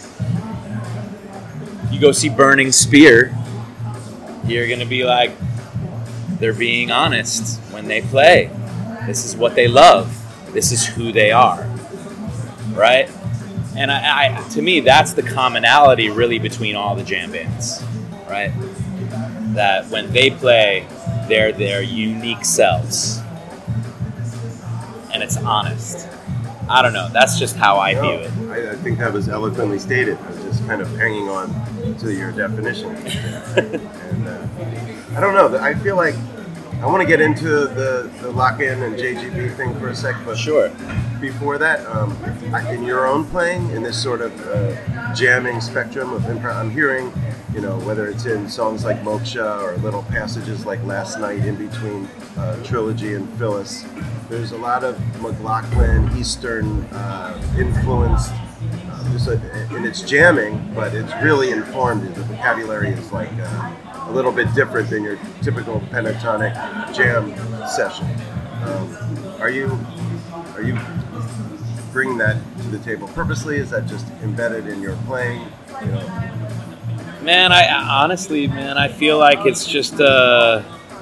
you go see Burning Spear, you're going to be like, they're being honest when they play. This is what they love. This is who they are. Right? And I, I, to me, that's the commonality really between all the jam bands. Right? That when they play, they're their unique selves. And it's honest. I don't know. That's just how I no, view it. I, I think that was eloquently stated. I was just kind of hanging on to your definition. and uh, I don't know. I feel like I want to get into the, the lock-in and J G B thing for a sec. But sure. Before that, um, in your own playing, in this sort of uh, jamming spectrum of improv, I'm hearing, you know, whether it's in songs like Moksha or little passages like Last Night in between uh, Trilogy and Phyllis, there's a lot of McLaughlin, Eastern uh, influenced, uh, just a, and it's jamming, but it's really informed. The vocabulary is like uh, a little bit different than your typical pentatonic jam session. Um, are you are you bringing that to the table purposely? Is that just embedded in your playing? You know? Man, I honestly, man, I feel like it's just uh,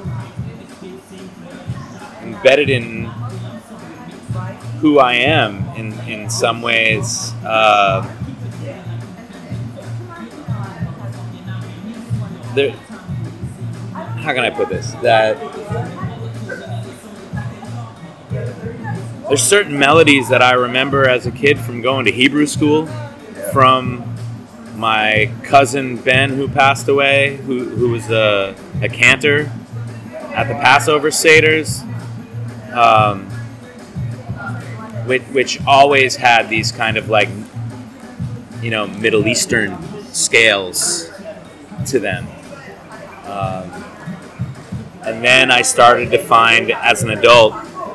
embedded in who I am in, in some ways. Uh, there, how can I put this? That there's certain melodies that I remember as a kid from going to Hebrew school, from my cousin Ben, who passed away, who, who was a, a cantor at the Passover Seders, um, which, which always had these kind of like, you know, Middle Eastern scales to them. Um, and then I started to find, as an adult,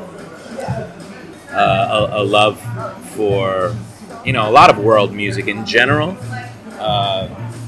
uh, a, a love for, you know, a lot of world music in general. Uh,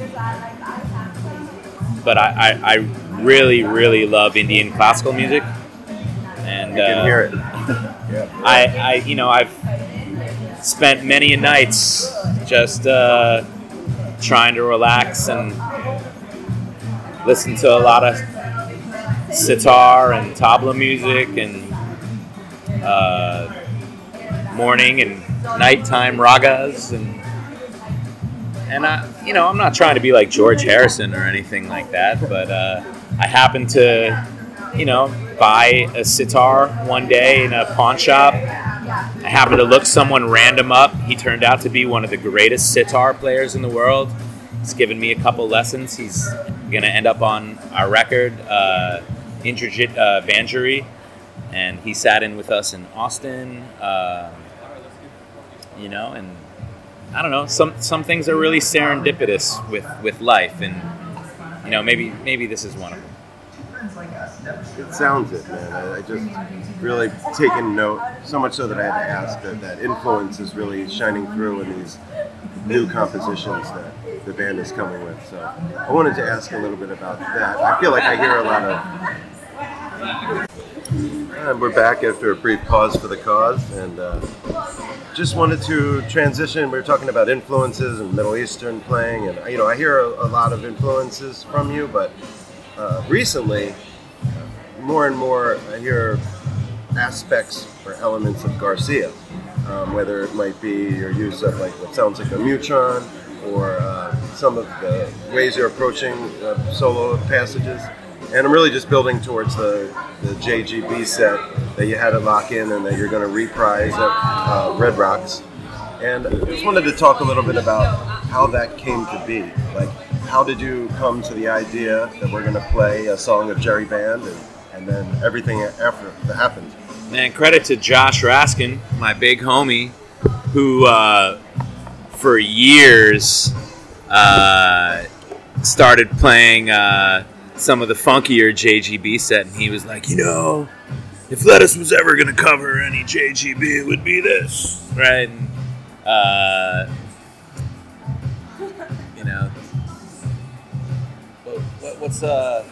but I, I, I really, really love Indian classical music, and you can uh, hear it. yeah. I, I, you know, I've spent many nights just uh, trying to relax and listen to a lot of sitar and tabla music and uh, morning and nighttime ragas and. And I, you know, I'm not trying to be like George Harrison or anything like that, but uh, I happened to, you know, buy a sitar one day in a pawn shop. I happened to look someone random up. He turned out to be one of the greatest sitar players in the world. He's given me a couple lessons. He's going to end up on our record, uh, Indrajit uh, Banjari, and he sat in with us in Austin, uh, you know, and I don't know, some some things are really serendipitous with, with life, and, you know, maybe maybe this is one of them. It sounds it, man. I, I just really taken note, so much so that I had to ask that that influence is really shining through in these new compositions that the band is coming with. So I wanted to ask a little bit about that. I feel like I hear a lot of... And we're back after a brief pause for the cause, and uh, just wanted to transition. We were talking about influences and Middle Eastern playing, and you know, I hear a, a lot of influences from you, but uh, recently, more and more, I hear aspects or elements of Garcia, um, whether it might be your use of like what sounds like a mutron, or uh, some of the ways you're approaching uh, solo passages. And I'm really just building towards the, the J G B set that you had to lock in and that you're going to reprise at uh, Red Rocks. And I just wanted to talk a little bit about how that came to be. Like, how did you come to the idea that we're going to play a song of Jerry Band and, and then everything after that happened? Man, credit to Josh Raskin, my big homie, who uh, for years uh, started playing uh, some of the funkier J G B set, and he was like, you know, if Lettuce was ever going to cover any J G B, it would be this, right? And, uh, you know, what, what's uh,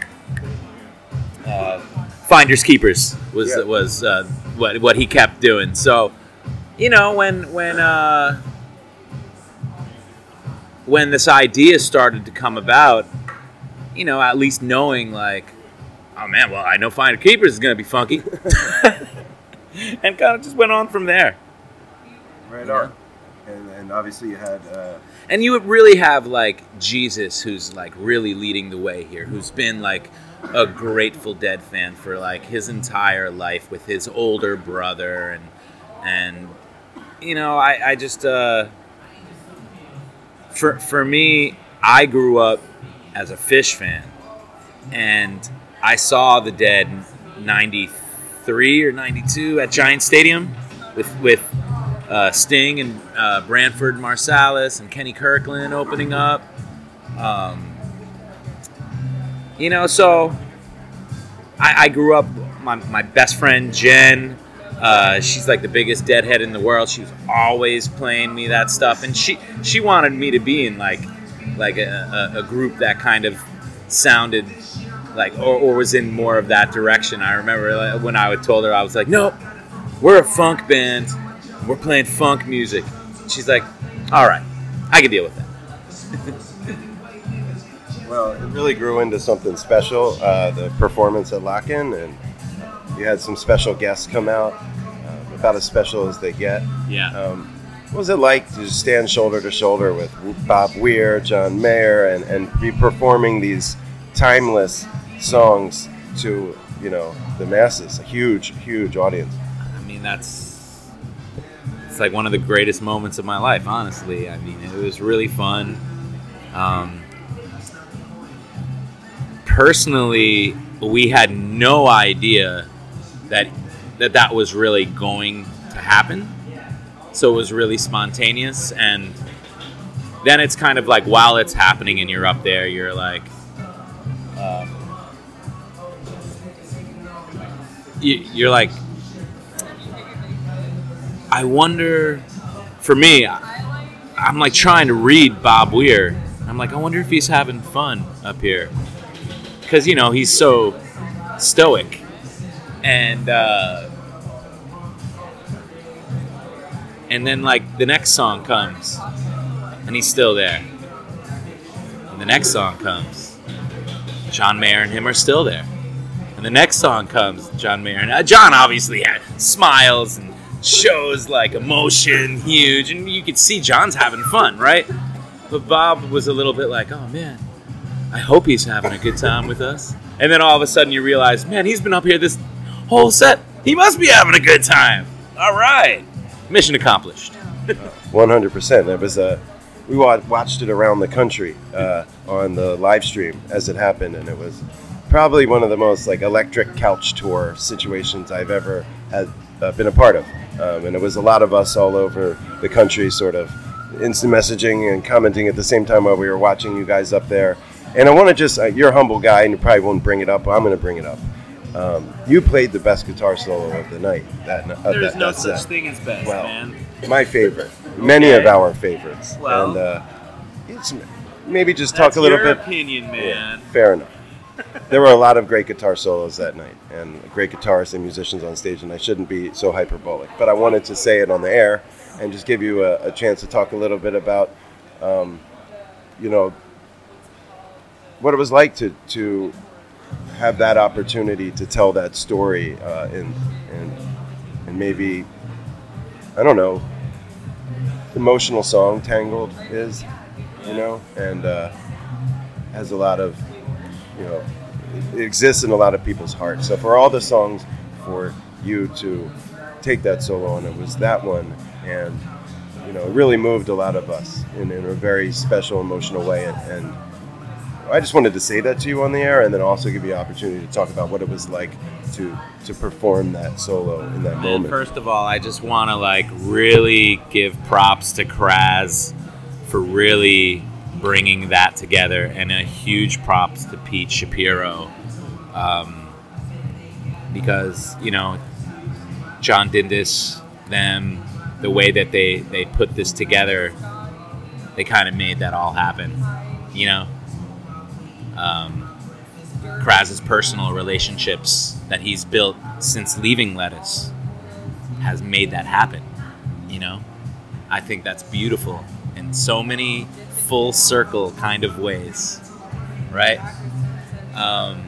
uh, Finders Keepers was yeah. was uh, what what he kept doing. So, you know, when when uh, when this idea started to come about, you know, at least knowing like, oh man, well, I know Finder Keepers is going to be funky. And kind of just went on from there. Right on. And, and obviously you had... Uh... And you would really have, like, Jesus, who's, like, really leading the way here, who's been, like, a Grateful Dead fan for, like, his entire life with his older brother. And, and you know, I, I just... Uh, for, for me, I grew up as a Phish fan. And I saw the Dead in ninety-three or ninety-two at Giant Stadium with with uh, Sting and uh, Branford Marsalis and Kenny Kirkland opening up. Um, you know, so I, I grew up, my, my best friend Jen, uh, she's like the biggest Deadhead in the world. She was always playing me that stuff. And she, she wanted me to be in like, like a, a, a group that kind of sounded like, or, or was in more of that direction. I remember when I told her, I was like, nope, we're a funk band. We're playing funk music. She's like, all right, I can deal with that. Well, it really grew into something special, uh, the performance at Lock-In, and you had some special guests come out, uh, about as special as they get. Yeah. Um, what was it like to just stand shoulder to shoulder with Bob Weir, John Mayer, and, and be performing these timeless songs to, you know, the masses, a huge, huge audience? I mean, that's, it's like one of the greatest moments of my life, honestly. I mean, it was really fun. Um, personally, we had no idea that, that that was really going to happen. So it was really spontaneous. And then it's kind of like, while it's happening and you're up there, you're like, um, you're like, I wonder, for me, I'm like trying to read Bob Weir. I'm like, I wonder if he's having fun up here. Because, you know, he's so stoic. And, uh, and then, like, the next song comes, and he's still there. And the next song comes, John Mayer and him are still there. And the next song comes, John Mayer. And uh, John obviously had smiles and shows like emotion, huge. And you could see John's having fun, right? But Bob was a little bit like, oh man, I hope he's having a good time with us. And then all of a sudden you realize, man, he's been up here this whole set. He must be having a good time. All right. Mission accomplished. one hundred percent. It was a, we watched it around the country uh, on the live stream as it happened, and it was probably one of the most like electric couch tour situations I've ever had uh, been a part of. Um, and it was a lot of us all over the country sort of instant messaging and commenting at the same time while we were watching you guys up there. And I want to just, uh, you're a humble guy and you probably won't bring it up, but I'm going to bring it up. Um, you played the best guitar solo of the night. That, of There's that, no that such set. thing as best, well, man. My favorite. Many Okay. of our favorites. Well, and uh, it's, maybe just talk a little your bit. opinion, man. Yeah, fair enough. There were a lot of great guitar solos that night, and great guitarists and musicians on stage, and I shouldn't be so hyperbolic. But I wanted to say it on the air and just give you a, a chance to talk a little bit about, um, you know, what it was like to, to have that opportunity to tell that story uh, in, in, in maybe, I don't know, emotional song Tangled is, you know, and uh, has a lot of, you know, it exists in a lot of people's hearts. So for all the songs, for you to take that solo on, it was that one, and you know, it really moved a lot of us in, in a very special, emotional way. And, and I just wanted to say that to you on the air, and then also give you an opportunity to talk about what it was like to to perform that solo in that Man, moment. First of all, I just want to like really give props to Kraz for really bringing that together, and a huge props to Pete Shapiro, um, because you know John Dindis, them, the way that they they put this together, they kind of made that all happen, you know. Um, Kraz's personal relationships that he's built since leaving Lettuce has made that happen, you know. I think that's beautiful in so many full circle kind of ways, right? Um,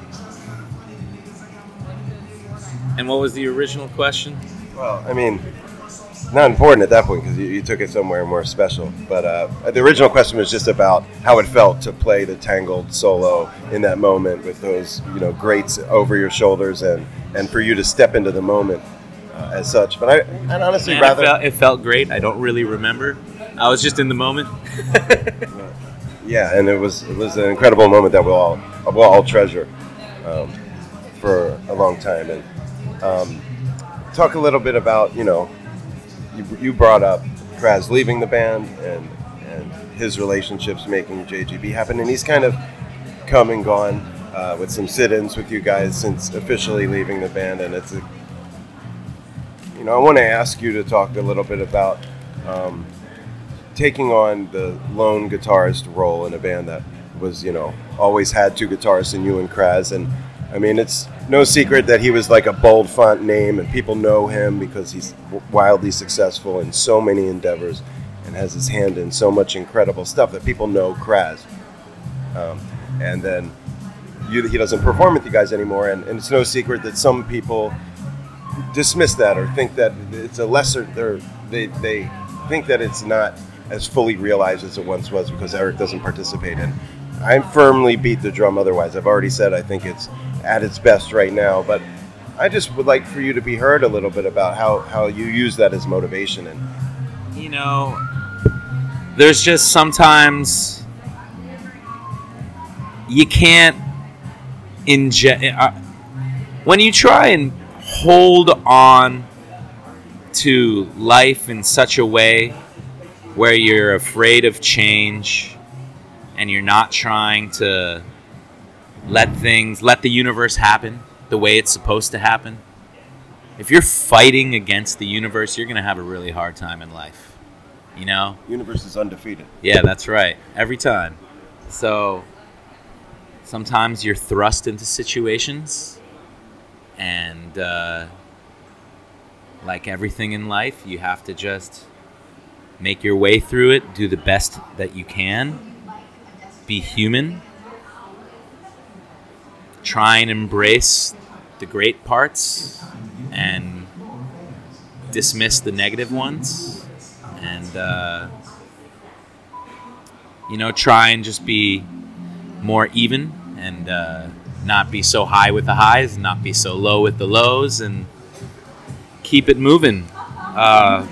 and what was the original question? Well, I mean, not important at that point because you, you took it somewhere more special. But uh, the original question was just about how it felt to play the Tangled solo in that moment with those, you know, greats over your shoulders, and, and for you to step into the moment uh, as such. But I, I'd honestly Man, rather... It felt, it felt great. I don't really remember. I was just in the moment. Yeah, and it was it was an incredible moment that we'll all we'll all treasure um, for a long time. And um, talk a little bit about, you know, you, you brought up Kraz leaving the band and and his relationships making J G B happen, and he's kind of come and gone uh, with some sit-ins with you guys since officially leaving the band. And it's a, you know, I want to ask you to talk a little bit about um, taking on the lone guitarist role in a band that was, you know, always had two guitarists in you and Kraz. And I mean, it's no secret that he was like a bold font name, and people know him because he's wildly successful in so many endeavors and has his hand in so much incredible stuff that people know Kraz. Um, and then you, he doesn't perform with you guys anymore, and, and it's no secret that some people dismiss that or think that it's a lesser, they they think that it's not as fully realized as it once was because Eric doesn't participate in. I firmly beat the drum otherwise. I've already said I think it's at its best right now, but I just would like for you to be heard a little bit about how, how you use that as motivation. And you know, there's just sometimes you can't inject uh, when you try and hold on to life in such a way where you're afraid of change and you're not trying to let things, let the universe happen the way it's supposed to happen. If you're fighting against the universe, you're going to have a really hard time in life, you know? Universe is undefeated. Yeah, that's right. Every time. So sometimes you're thrust into situations, and uh, like everything in life, you have to just make your way through it, do the best that you can, be human, try and embrace the great parts and dismiss the negative ones, and uh, you know, try and just be more even, and uh, not be so high with the highs, not be so low with the lows, and keep it moving. Uh,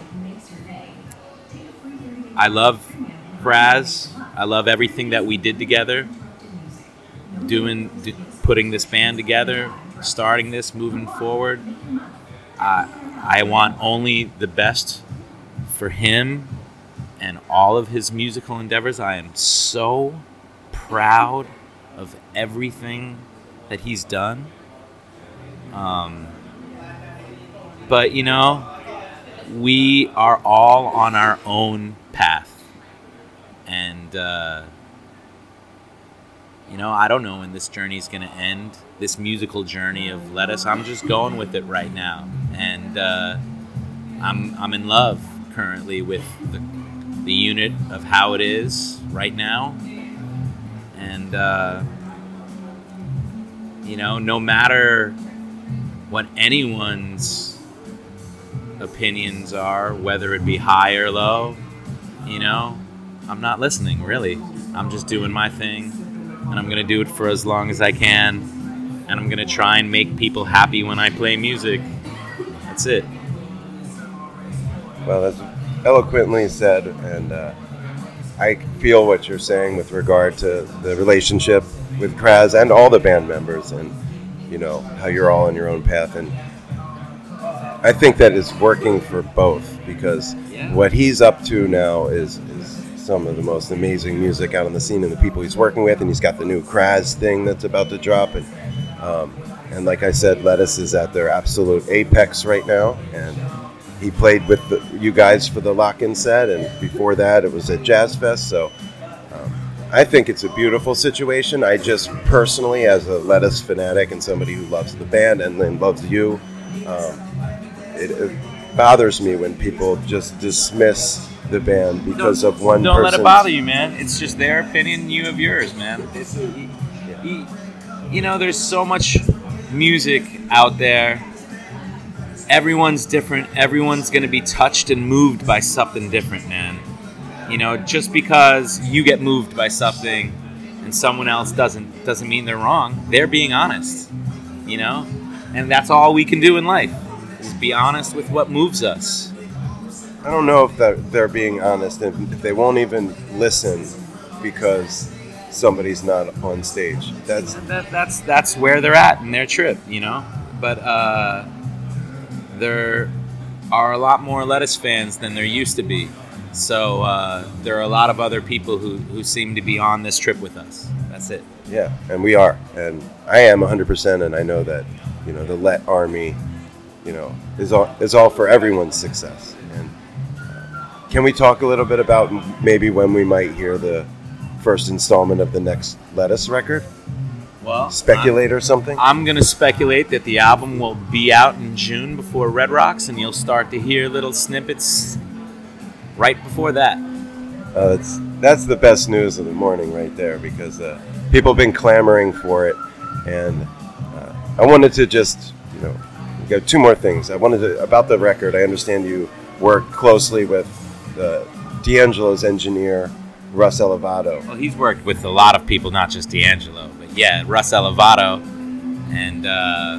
I love Kraz. I love everything that we did together, doing, d- putting this band together, starting this, moving forward. Uh, I want only the best for him and all of his musical endeavors. I am so proud of everything that he's done. Um, but, you know, we are all on our own path. And, uh, you know, I don't know when this journey is going to end, this musical journey of Lettuce. I'm just going with it right now. And uh, I'm I'm in love currently with the, the unit of how it is right now. And, uh, you know, no matter what anyone's opinions are, whether it be high or low, you know, I'm not listening, really. I'm just doing my thing, and I'm going to do it for as long as I can, and I'm going to try and make people happy when I play music. That's it. Well, that's eloquently said, and uh, I feel what you're saying with regard to the relationship with Kraz and all the band members, and you know how you're all on your own path. And I think that is working for both, because yeah. what he's up to now is, is some of the most amazing music out on the scene, and the people he's working with, and he's got the new Kraz thing that's about to drop, and um, and like I said, Lettuce is at their absolute apex right now, and he played with the, you guys for the lock-in set, and before that it was at Jazz Fest. So um, I think it's a beautiful situation. I just personally, as a Lettuce fanatic and somebody who loves the band and then loves you, um, it, it bothers me when people just dismiss the band because don't, of one don't person's... let it bother you, man. It's just their opinion, you of yours, man. It's, you, you, you know, there's so much music out there. Everyone's different. Everyone's going to be touched and moved by something different, man. You know, just because you get moved by something and someone else doesn't, doesn't mean they're wrong. They're being honest, you know? And that's all we can do in life, is be honest with what moves us. I don't know if they're, they're being honest, and if they won't even listen because somebody's not on stage. That's that, that's that's where they're at in their trip, you know? But, uh... there are a lot more Lettuce fans than there used to be. So uh, there are a lot of other people who, who seem to be on this trip with us. That's it. Yeah, and we are. And I am one hundred percent, and I know that, you know, the Let Army, you know, is all, is all for everyone's success. And uh, can we talk a little bit about maybe when we might hear the first installment of the next Lettuce record? Well, speculate I'm, or something? I'm going to speculate that the album will be out in June before Red Rocks, and you'll start to hear little snippets right before that. Uh, that's, that's the best news of the morning right there, because uh, people have been clamoring for it. And uh, I wanted to just, you know, we got two more things. I wanted to, about the record, I understand you work closely with uh, D'Angelo's engineer, Russ Elevato. Well, he's worked with a lot of people, not just D'Angelo. Yeah, Russ Elevato, and uh,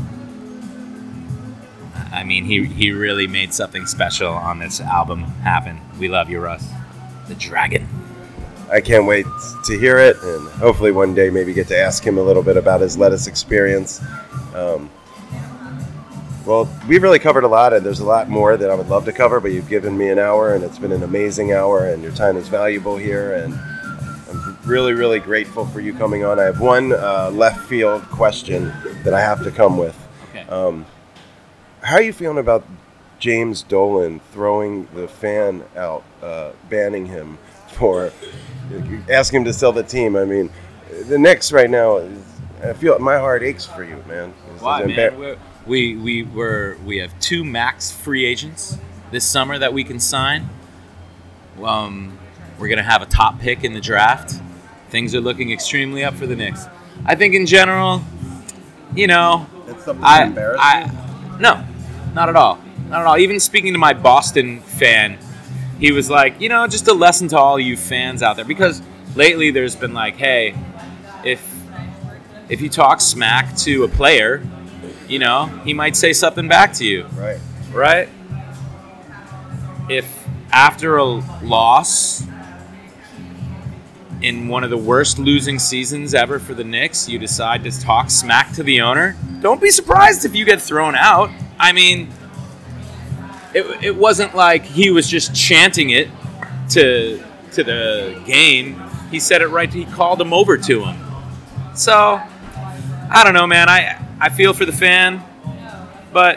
I mean, he he really made something special on this album happen. We love you, Russ. The Dragon. I can't wait to hear it, and hopefully one day maybe get to ask him a little bit about his Lettuce experience. Um, well, we've really covered a lot, and there's a lot more that I would love to cover, but you've given me an hour, and it's been an amazing hour, and your time is valuable here, and I'm really, really grateful for you coming on. I have one uh, left field question that I have to come with. Okay. Um, how are you feeling about James Dolan throwing the fan out, uh, banning him for asking him to sell the team? I mean, the Knicks right now, is, I feel my heart aches for you, man. It's, Why, it's man? embar- We're, we we were we have two max free agents this summer that we can sign. Um. We're going to have a top pick in the draft. Things are looking extremely up for the Knicks. I think in general, you know, It's something I, embarrassing. I, no, not at all. Not at all. Even speaking to my Boston fan, he was like, you know, just a lesson to all you fans out there. Because lately there's been like, hey, if if you talk smack to a player, you know, he might say something back to you. Right. Right? If after a loss in one of the worst losing seasons ever for the Knicks, you decide to talk smack to the owner, don't be surprised if you get thrown out. I mean, it it wasn't like he was just chanting it to to the game. He said it right. He called him over to him. So, I don't know, man. I, I feel for the fan, but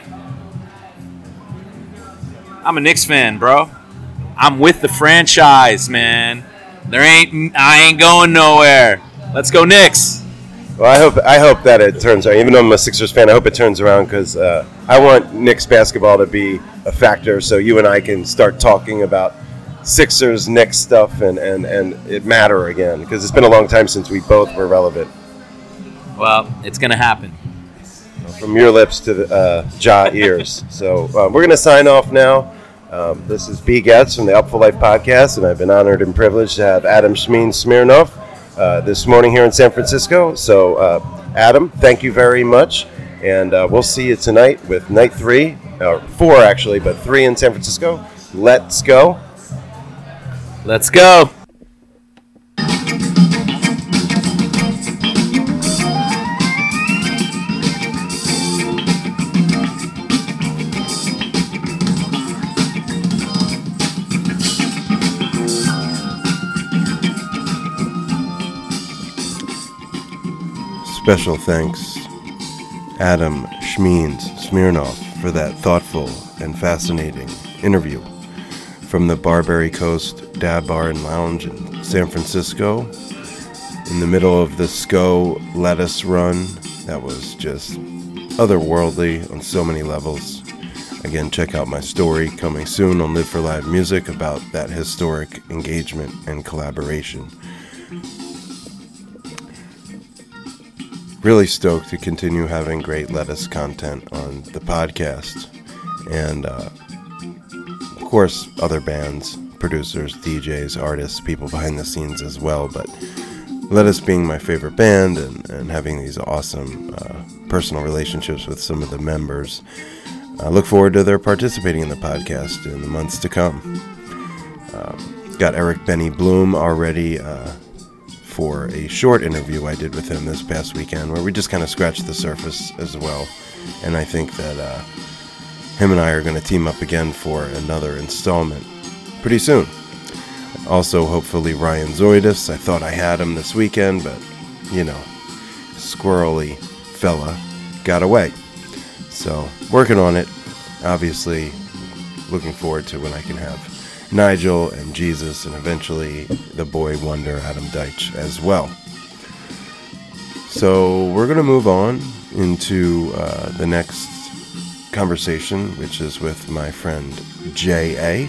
I'm a Knicks fan, bro. I'm with the franchise, man. There ain't, I ain't going nowhere. Let's go Knicks. Well, I hope I hope that it turns around. Even though I'm a Sixers fan, I hope it turns around, because uh, I want Knicks basketball to be a factor, so you and I can start talking about Sixers, Knicks stuff, and, and, and it matter again, because it's been a long time since we both were relevant. Well, it's going to happen. From your lips to the uh, jaw ears. So uh, we're going to sign off now. Um, this is B. Getz from the Up for Life podcast, and I've been honored and privileged to have Adam Shmeen Smirnov uh, this morning here in San Francisco. So, uh, Adam, thank you very much, and uh, we'll see you tonight with night three, or four actually, but three in San Francisco, let's go. Let's go. Special thanks, Adam Schmeens Smirnoff, for that thoughtful and fascinating interview from the Barbary Coast Dab Bar and Lounge in San Francisco, in the middle of the S C O lettuce run. That was just otherworldly on so many levels. Again, check out my story coming soon on Live for Live Music about that historic engagement and collaboration. Really stoked to continue having great lettuce content on the podcast. And, uh, of course, other bands, producers, D Js, artists, people behind the scenes as well. But Lettuce being my favorite band and, and having these awesome uh, personal relationships with some of the members, I look forward to their participating in the podcast in the months to come. Um, got Eric Benny Bloom already uh, for a short interview I did with him this past weekend where we just kind of scratched the surface as well. And I think that uh, him and I are going to team up again for another installment pretty soon. Also, hopefully, Ryan Zoidis. I thought I had him this weekend, but, you know, squirrely fella got away. So, working on it. Obviously, looking forward to when I can have Nigel and Jesus, and eventually the boy wonder Adam Deitch as well. So we're going to move on into uh, the next conversation, which is with my friend J A.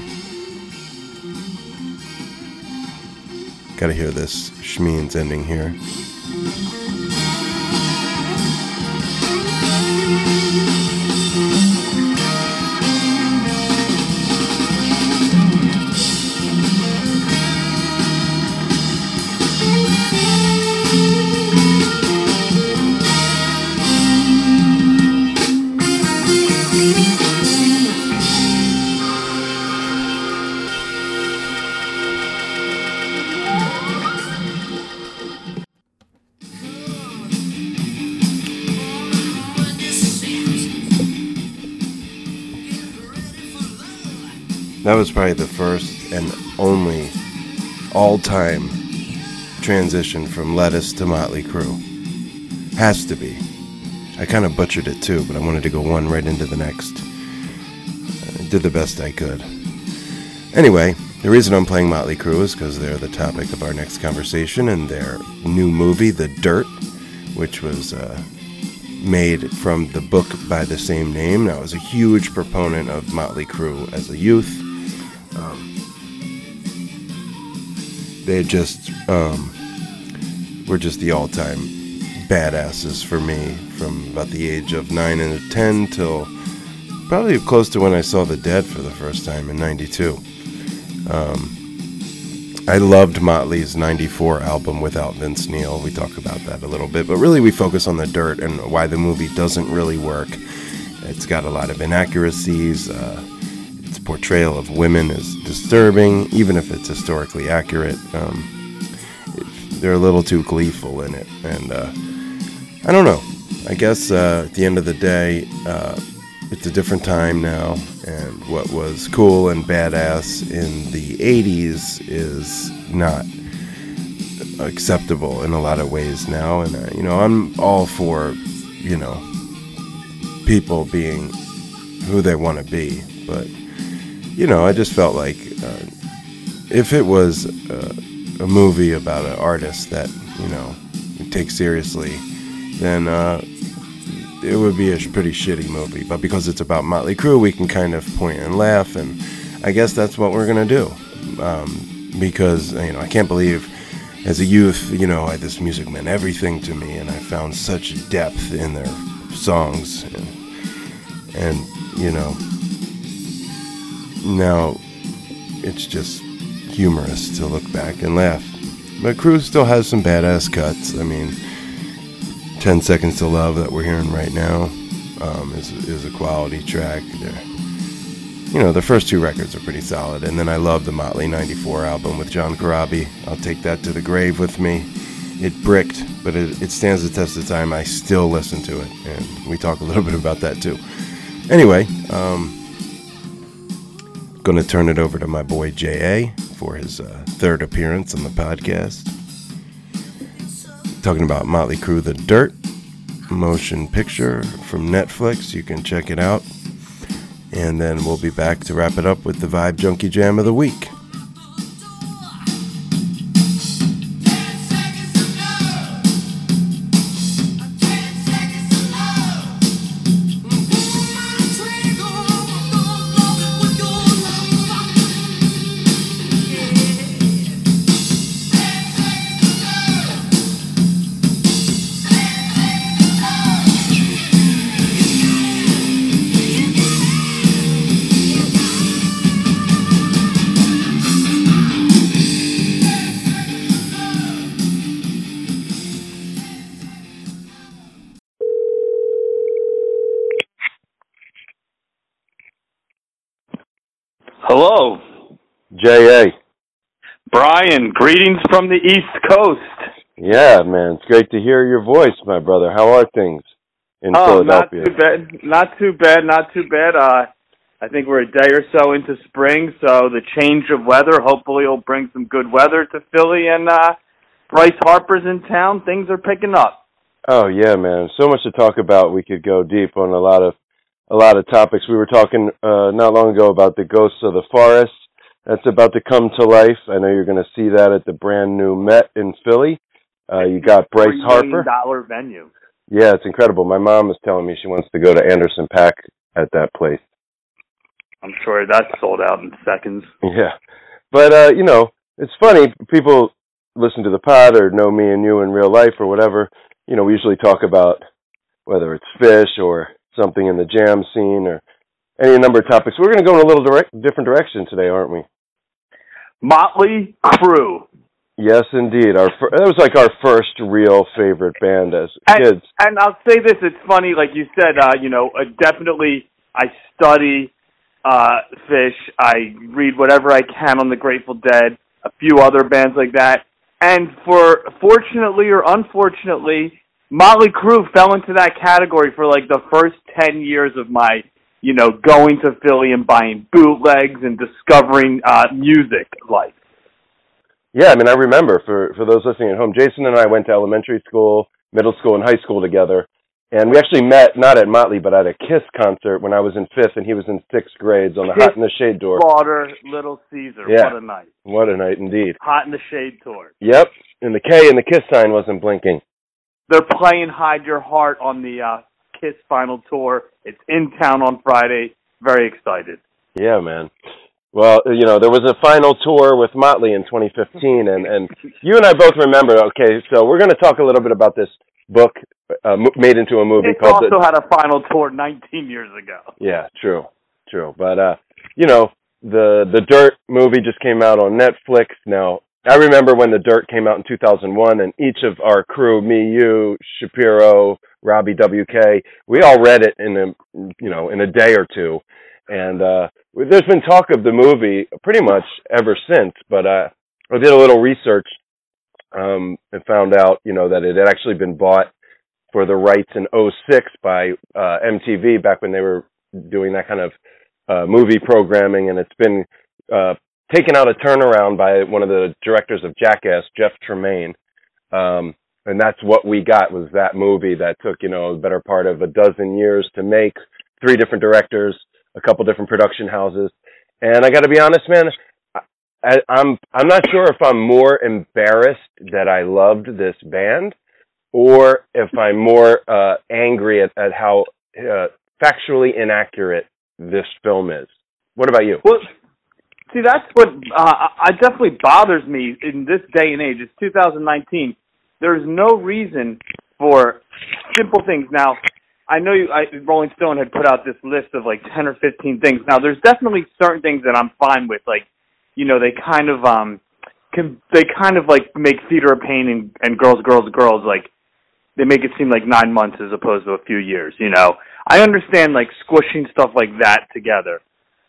Got to hear this Schmeens ending here. That was probably the first and only all-time transition from Lettuce to Motley Crue. Has to be. I kind of butchered it too, but I wanted to go one right into the next. I did the best I could. Anyway, the reason I'm playing Motley Crue is because they're the topic of our next conversation, and their new movie, The Dirt, which was uh, made from the book by the same name. Now, I was a huge proponent of Motley Crue as a youth. Um, they just um, were just the all-time badasses for me from about the age of nine and ten till probably close to when I saw The Dead for the first time in ninety-two. Um, I loved Motley's ninety-four album Without Vince Neil. We talk about that a little bit, but really we focus on The Dirt and why the movie doesn't really work. It's got a lot of inaccuracies. Uh, its portrayal of women is disturbing, even if it's historically accurate. Um, it, they're a little too gleeful in it, and uh, I don't know. I guess uh, at the end of the day, uh, it's a different time now, and what was cool and badass in the eighties is not acceptable in a lot of ways now. And, uh, you know, I'm all for, you know, people being who they want to be. But, you know, I just felt like uh, if it was uh, a movie about an artist that, you know, we take seriously, then uh, it would be a pretty shitty movie. But because it's about Motley Crue, we can kind of point and laugh, and I guess that's what we're going to do. Um, because, you know, I can't believe as a youth, you know, I, this music meant everything to me, and I found such depth in their songs. And, and you know, now it's just humorous to look back and laugh. But Crue still has some badass cuts. I mean, ten Seconds to Love that we're hearing right now um, is is a quality track. They're, you know, the first two records are pretty solid. And then I love the Motley ninety-four album with John Corabi. I'll take that to the grave with me. It bricked, but it, it stands the test of time. I still listen to it, and we talk a little bit about that too. Anyway, um, going to turn it over to my boy J A for his uh, third appearance on the podcast. Talking about Motley Crue The Dirt, motion picture from Netflix. You can check it out. And then we'll be back to wrap it up with the Vibe Junkie Jam of the week. Hello. J A. Brian, greetings from the East Coast. Yeah, man, it's great to hear your voice, my brother. How are things in oh, Philadelphia? not too bad. Not too bad, not too bad. Uh, I think we're a day or so into spring, so the change of weather hopefully will bring some good weather to Philly, and uh, Bryce Harper's in town. Things are picking up. Oh, yeah, man. So much to talk about. We could go deep on a lot of a lot of topics. We were talking uh, not long ago about the Ghosts of the Forest. That's about to come to life. I know you're going to see that at the brand new Met in Philly. Uh, you got Bryce Harper. three million dollars venue. Yeah, it's incredible. My mom was telling me she wants to go to Anderson .Paak at that place. I'm sure that's sold out in seconds. Yeah. But, uh, you know, it's funny. People listen to the pod or know me and you in real life or whatever. You know, we usually talk about whether it's Phish or something in the jam scene or any number of topics. We're going to go in a little direct, different direction today, aren't we? Motley Crue. Yes, indeed. Our fir- that was like our first real favorite band as and, kids. And I'll say this, it's funny, like you said, uh, you know, uh, definitely I study uh, Phish. I read whatever I can on the Grateful Dead, a few other bands like that. And for, fortunately or unfortunately, Motley Crue fell into that category for like the first ten years of my, you know, going to Philly and buying bootlegs and discovering uh, music life. Yeah, I mean, I remember, for, for those listening at home, Jason and I went to elementary school, middle school, and high school together. And we actually met, not at Motley, but at a Kiss concert when I was in fifth and he was in sixth grades on the Kiss Hot in the Shade tour. Slaughter, Little Caesar. Yeah. What a night. What a night, indeed. Hot in the Shade tour. Yep, and the K in the Kiss sign wasn't blinking. They're playing Hide Your Heart on the uh, Kiss final tour. It's in town on Friday. Very excited. Yeah, man. Well, you know, there was a final tour with Motley in twenty fifteen, and, and you and I both remember, okay, so we're going to talk a little bit about this book uh, made into a movie it called... It also the, had a final tour nineteen years ago. Yeah, true, true. But, uh, you know, the the Dirt movie just came out on Netflix. Now, I remember when The Dirt came out in two thousand one, and each of our crew, me, you, Shapiro, Robbie W K, we all read it in a, you know, in a day or two. And uh, there's been talk of the movie pretty much ever since, but uh, I did a little research um, and found out, you know, that it had actually been bought for the rights in oh six by uh, M T V back when they were doing that kind of uh, movie programming, and it's been uh, taken out a turnaround by one of the directors of Jackass, Jeff Tremaine. Um, and that's what we got, was that movie that took, you know, the better part of a dozen years to make, three different directors, a couple different production houses. And I got to be honest, man, I, I'm I'm not sure if I'm more embarrassed that I loved this band or if I'm more uh, angry at, at how uh, factually inaccurate this film is. What about you? Well, see, that's what uh, I definitely bothers me in this day and age. It's two thousand nineteen. There's no reason for simple things. Now, I know you, I, Rolling Stone had put out this list of like ten or fifteen things. Now, there's definitely certain things that I'm fine with. Like, you know, they kind of um, can, they kind of like make Theater of Pain and, and Girls, Girls, Girls, like, they make it seem like nine months as opposed to a few years, you know. I understand, like, squishing stuff like that together.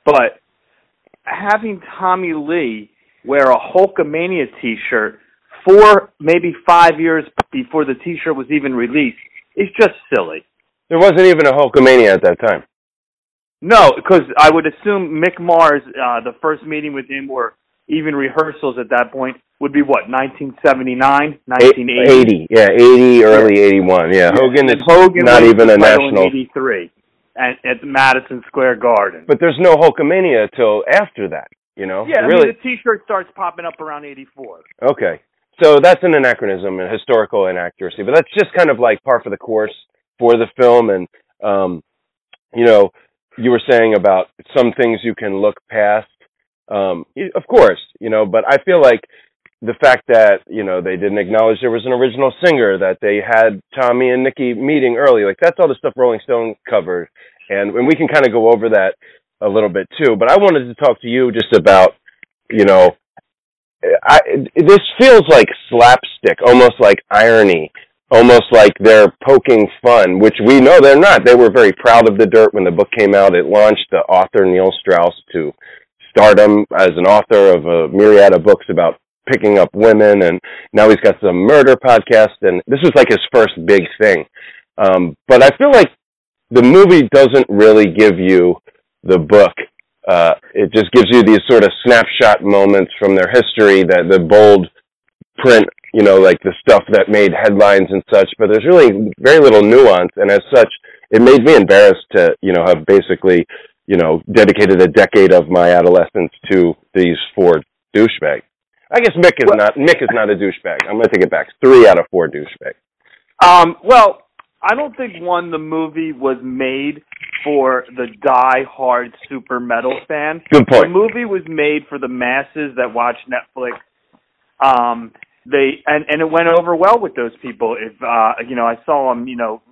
but having Tommy Lee wear a Hulkamania T-shirt four, maybe five years before the T-shirt was even released is just silly. There wasn't even a Hulkamania at that time. No, because I would assume Mick Mars, uh, the first meeting with him, or even rehearsals at that point, would be what, nineteen seventy-nine, nineteen eighty? eighty, yeah, eighty, early eighty-one, yeah. yeah. Hogan is Hogan not even a national. eighty-three at, at the Madison Square Garden. But there's no Hulkamania till after that, you know? Yeah, really? I mean, the T-shirt starts popping up around eighty-four. Okay. So that's an anachronism and historical inaccuracy, but that's just kind of like par for the course for the film. And, um, you know, you were saying about some things you can look past. Um, of course, you know, but I feel like the fact that, you know, they didn't acknowledge there was an original singer, that they had Tommy and Nikki meeting early, like that's all the stuff Rolling Stone covered. And, and we can kind of go over that a little bit too. But I wanted to talk to you just about, you know, I, this feels like slapstick, almost like irony, almost like they're poking fun, which we know they're not. They were very proud of The Dirt when the book came out. It launched the author Neil Strauss to stardom as an author of a myriad of books about picking up women, and now he's got some murder podcast, and this was like his first big thing. Um, but I feel like the movie doesn't really give you the book. Uh, it just gives you these sort of snapshot moments from their history, that the bold print, you know, like the stuff that made headlines and such, but there's really very little nuance, and as such, it made me embarrassed to, you know, have basically, you know, dedicated a decade of my adolescence to these four douchebags. I guess Mick is well, not, Mick is not a douchebag. I'm going to take it back. Three out of four douchebags. Um, well, I don't think, one, the movie was made for the die-hard super metal fan. Good point. The movie was made for the masses that watch Netflix. Um, they and, and it went over well with those people. If uh, you know, I saw them. You know,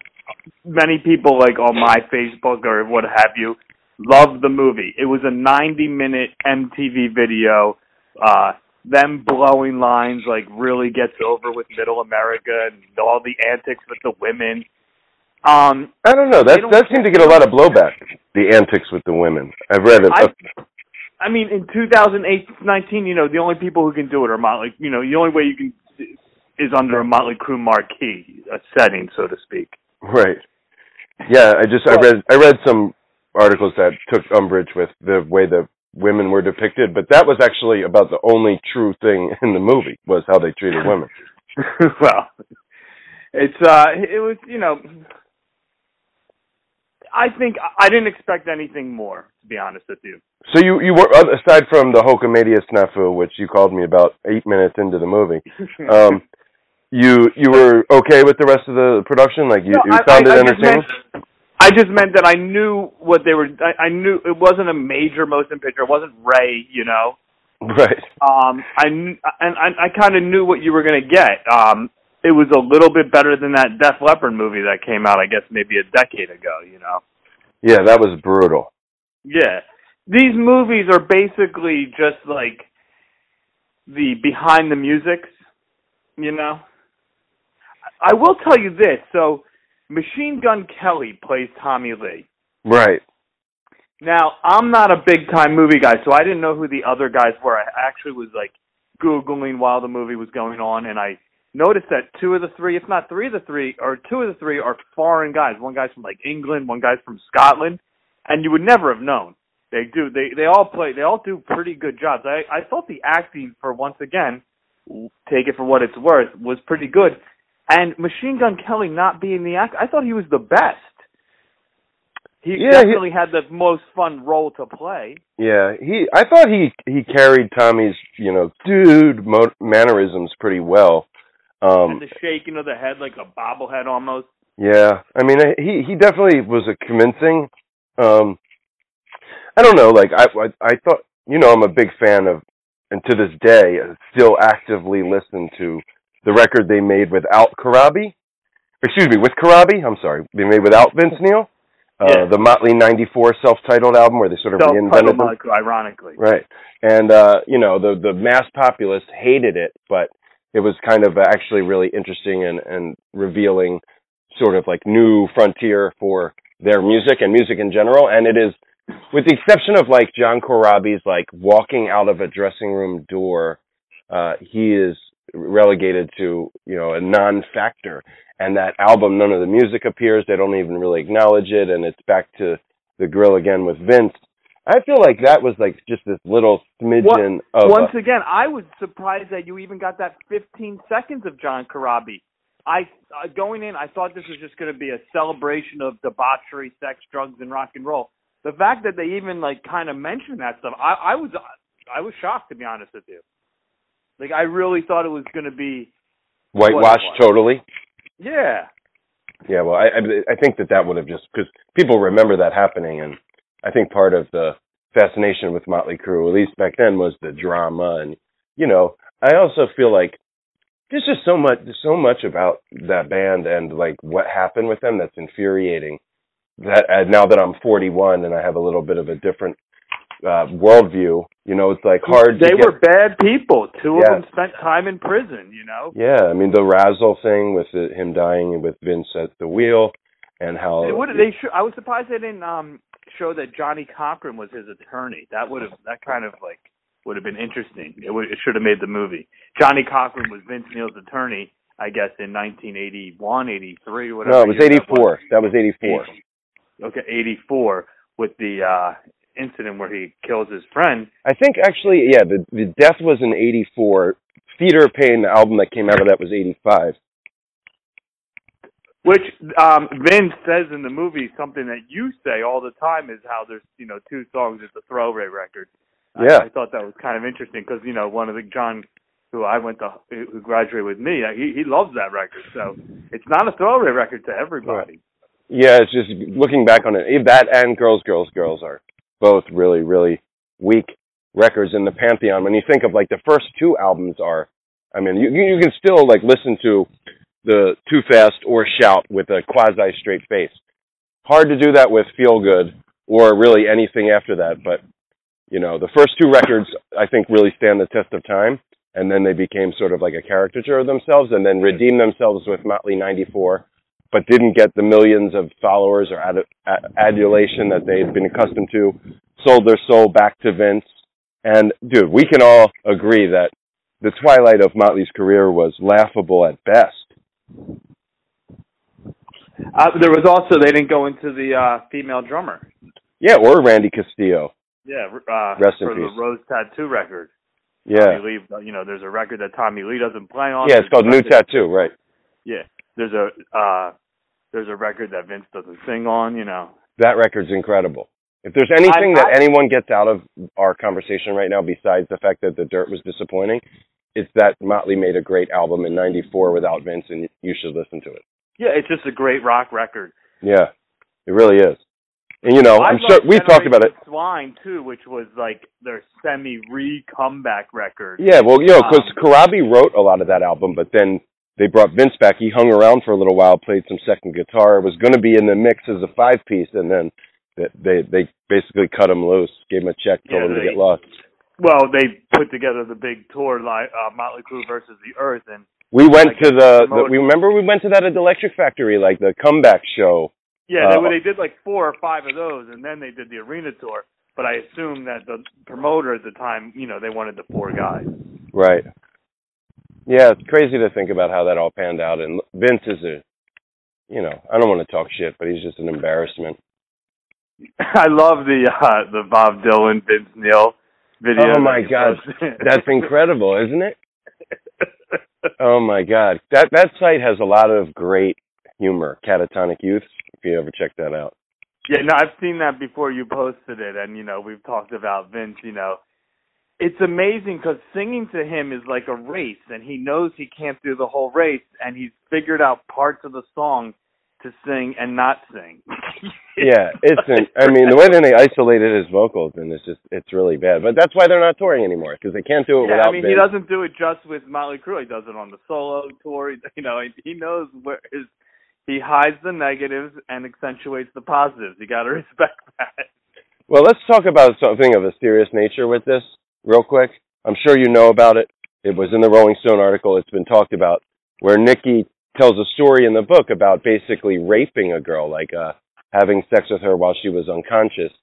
many people like on my Facebook or what have you loved the movie. It was a ninety-minute M T V video. Uh, them blowing lines like really gets over with Middle America and all the antics with the women. Um, I don't know. That that seemed to get a lot of blowback. The antics with the women. I've read it. I, I mean, in two thousand eight, nineteen, you know, the only people who can do it are Motley. You know, the only way you can is under a Motley Crue marquee, a setting, so to speak. Right. Yeah, I just I read I read some articles that took umbrage with the way the women were depicted, but that was actually about the only true thing in the movie, was how they treated women. Well, it's uh, it was, you know. I think I didn't expect anything more, to be honest with you. So you, you were, aside from the Hulkamania snafu, which you called me about eight minutes into the movie, um, you you were okay with the rest of the production? Like you, no, you found I, I, it entertaining? I, I just meant that I knew what they were. I, I knew it wasn't a major motion picture. It wasn't Ray, you know. Right. Um, I kn- and I, I kind of knew what you were going to get. Um. It was a little bit better than that Def Leppard movie that came out, I guess, maybe a decade ago, you know? Yeah, that was brutal. Yeah. These movies are basically just like the behind the musics, you know? I will tell you this. So, Machine Gun Kelly plays Tommy Lee. Right. Now, I'm not a big-time movie guy, so I didn't know who the other guys were. I actually was, like, Googling while the movie was going on, and I notice that two of the three, if not three of the three, or two of the three are foreign guys. One guy's from like England, one guy's from Scotland, and you would never have known. They do. They they all play. They all do pretty good jobs. I I thought the acting, for once again, take it for what it's worth, was pretty good. And Machine Gun Kelly not being the actor, I thought he was the best. He yeah, definitely he, had the most fun role to play. Yeah, he. I thought he he carried Tommy's you know dude mo- mannerisms pretty well. Um, and the shaking of the head like a bobblehead almost. Yeah, I mean, he he definitely was a convincing. Um, I don't know, like I, I I thought, you know, I'm a big fan of, and to this day, I still actively listen to the record they made without Corabi. Excuse me, with Corabi. I'm sorry, they made without Vince Neil. Uh, yeah. The Motley ninety-four self-titled album where they sort of reinvented them. Ironically. Right, and uh, you know, the the mass populace hated it, but it was kind of actually really interesting and, and revealing sort of like new frontier for their music and music in general. And it is with the exception of like John Corabi's like walking out of a dressing room door, uh, he is relegated to, you know, a non-factor. And that album, none of the music appears. They don't even really acknowledge it. And it's back to the grill again with Vince. I feel like that was like just this little smidgen what, of... Once a, again, I was surprised that you even got that fifteen seconds of John Corabi. I uh, going in, I thought this was just going to be a celebration of debauchery, sex, drugs, and rock and roll. The fact that they even like kind of mentioned that stuff, I, I was I was shocked, to be honest with you. Like I really thought it was going to be whitewashed totally. Yeah. Yeah. Well, I I think that that would have just because people remember that happening, and I think part of the fascination with Motley Crue, at least back then, was the drama, and you know, I also feel like. There's just so much, so much about that band and like what happened with them that's infuriating. That uh, now that I'm forty-one and I have a little bit of a different uh, worldview, you know, it's like hard. They to get... were bad people. Two yeah. of them spent time in prison. You know. Yeah, I mean the Razzle thing with the, him dying with Vince at the wheel, and how they would, they sh- I was surprised they didn't um, show that Johnny Cochran was his attorney. That would have that kind of like. Would have been interesting. It, would, it should have made the movie. Johnny Cochran was Vince Neil's attorney, I guess, in nineteen eighty-one, eighty-three, whatever. No, it was eighty-four. That was, that was eighty-four. Okay, eighty-four, with the uh, incident where he kills his friend. I think, actually, yeah, the, the death was in eighty-four. Theater of Pain, the album that came out of that, was eighty-five. Which um, Vince says in the movie, something that you say all the time, is how there's, you know, two songs. It's a throwaway record. Yeah, I, I thought that was kind of interesting because, you know, one of the John, who I went to, who graduated with me, he he loves that record. So it's not a throwaway record to everybody. Right. Yeah, it's just looking back on it. That and Girls, Girls, Girls are both really, really weak records in the pantheon. When you think of like the first two albums are, I mean, you you can still like listen to the Too Fast or Shout with a quasi straight face. Hard to do that with Feel Good or really anything after that, but. You know, the first two records, I think, really stand the test of time, and then they became sort of like a caricature of themselves, and then redeemed themselves with Motley ninety-four, but didn't get the millions of followers or ad- ad- adulation that they had been accustomed to, sold their soul back to Vince. And, dude, we can all agree that the twilight of Motley's career was laughable at best. Uh, there was also, they didn't go into the uh, female drummer. Yeah, or Randy Castillo. Yeah, uh, Rest in for peace. the Rose Tattoo record. Yeah. Tommy Lee, you know, there's a record that Tommy Lee doesn't play on. Yeah, it's called New record, Tattoo, right. Yeah. There's a uh, there's a record that Vince doesn't sing on, you know. That record's incredible. If there's anything I, I, that anyone gets out of our conversation right now besides the fact that The Dirt was disappointing, it's that Motley made a great album in ninety-four without Vince, and you should listen to it. Yeah, it's just a great rock record. Yeah, it really is. And, you know, I I'm sure we've talked about it. Swine, too, which was like their semi-re-comeback record. Yeah, well, you know, because um, Corabi wrote a lot of that album, but then they brought Vince back. He hung around for a little while, played some second guitar, was going to be in the mix as a five-piece, and then they they basically cut him loose, gave him a check, told yeah, him they, to get lost. Well, they put together the big tour, like uh, Motley Crue versus the Earth, and we went like to the, the. We remember we went to that at the Electric Factory, like the comeback show. Yeah, uh, they, they did like four or five of those, and then they did the arena tour. But I assume that the promoter at the time, you know, they wanted the four guys. Right. Yeah, it's crazy to think about how that all panned out. And Vince is a, you know, I don't want to talk shit, but he's just an embarrassment. I love the uh, the Bob Dylan, Vince Neil video. Oh my God, that's incredible, isn't it? Oh my God, that that site has a lot of great humor. Catatonic Youth, if you ever check that out. Yeah, no, I've seen that before you posted it, and you know we've talked about Vince. You know, it's amazing because singing to him is like a race, and he knows he can't do the whole race, and he's figured out parts of the song to sing and not sing. Yeah, it's an, I mean, the way that they isolated his vocals, and it's just, it's really bad. But that's why they're not touring anymore, because they can't do it yeah, without I mean, Vince. he doesn't do it just with Motley Crue. He does it on the solo tour. He, you know, he, he knows where his, he hides the negatives and accentuates the positives. You got to respect that. Well, let's talk about something of a serious nature with this real quick. I'm sure you know about it. It was in the Rolling Stone article. It's been talked about, where Nikki tells a story in the book about basically raping a girl, like uh, having sex with her while she was unconscious.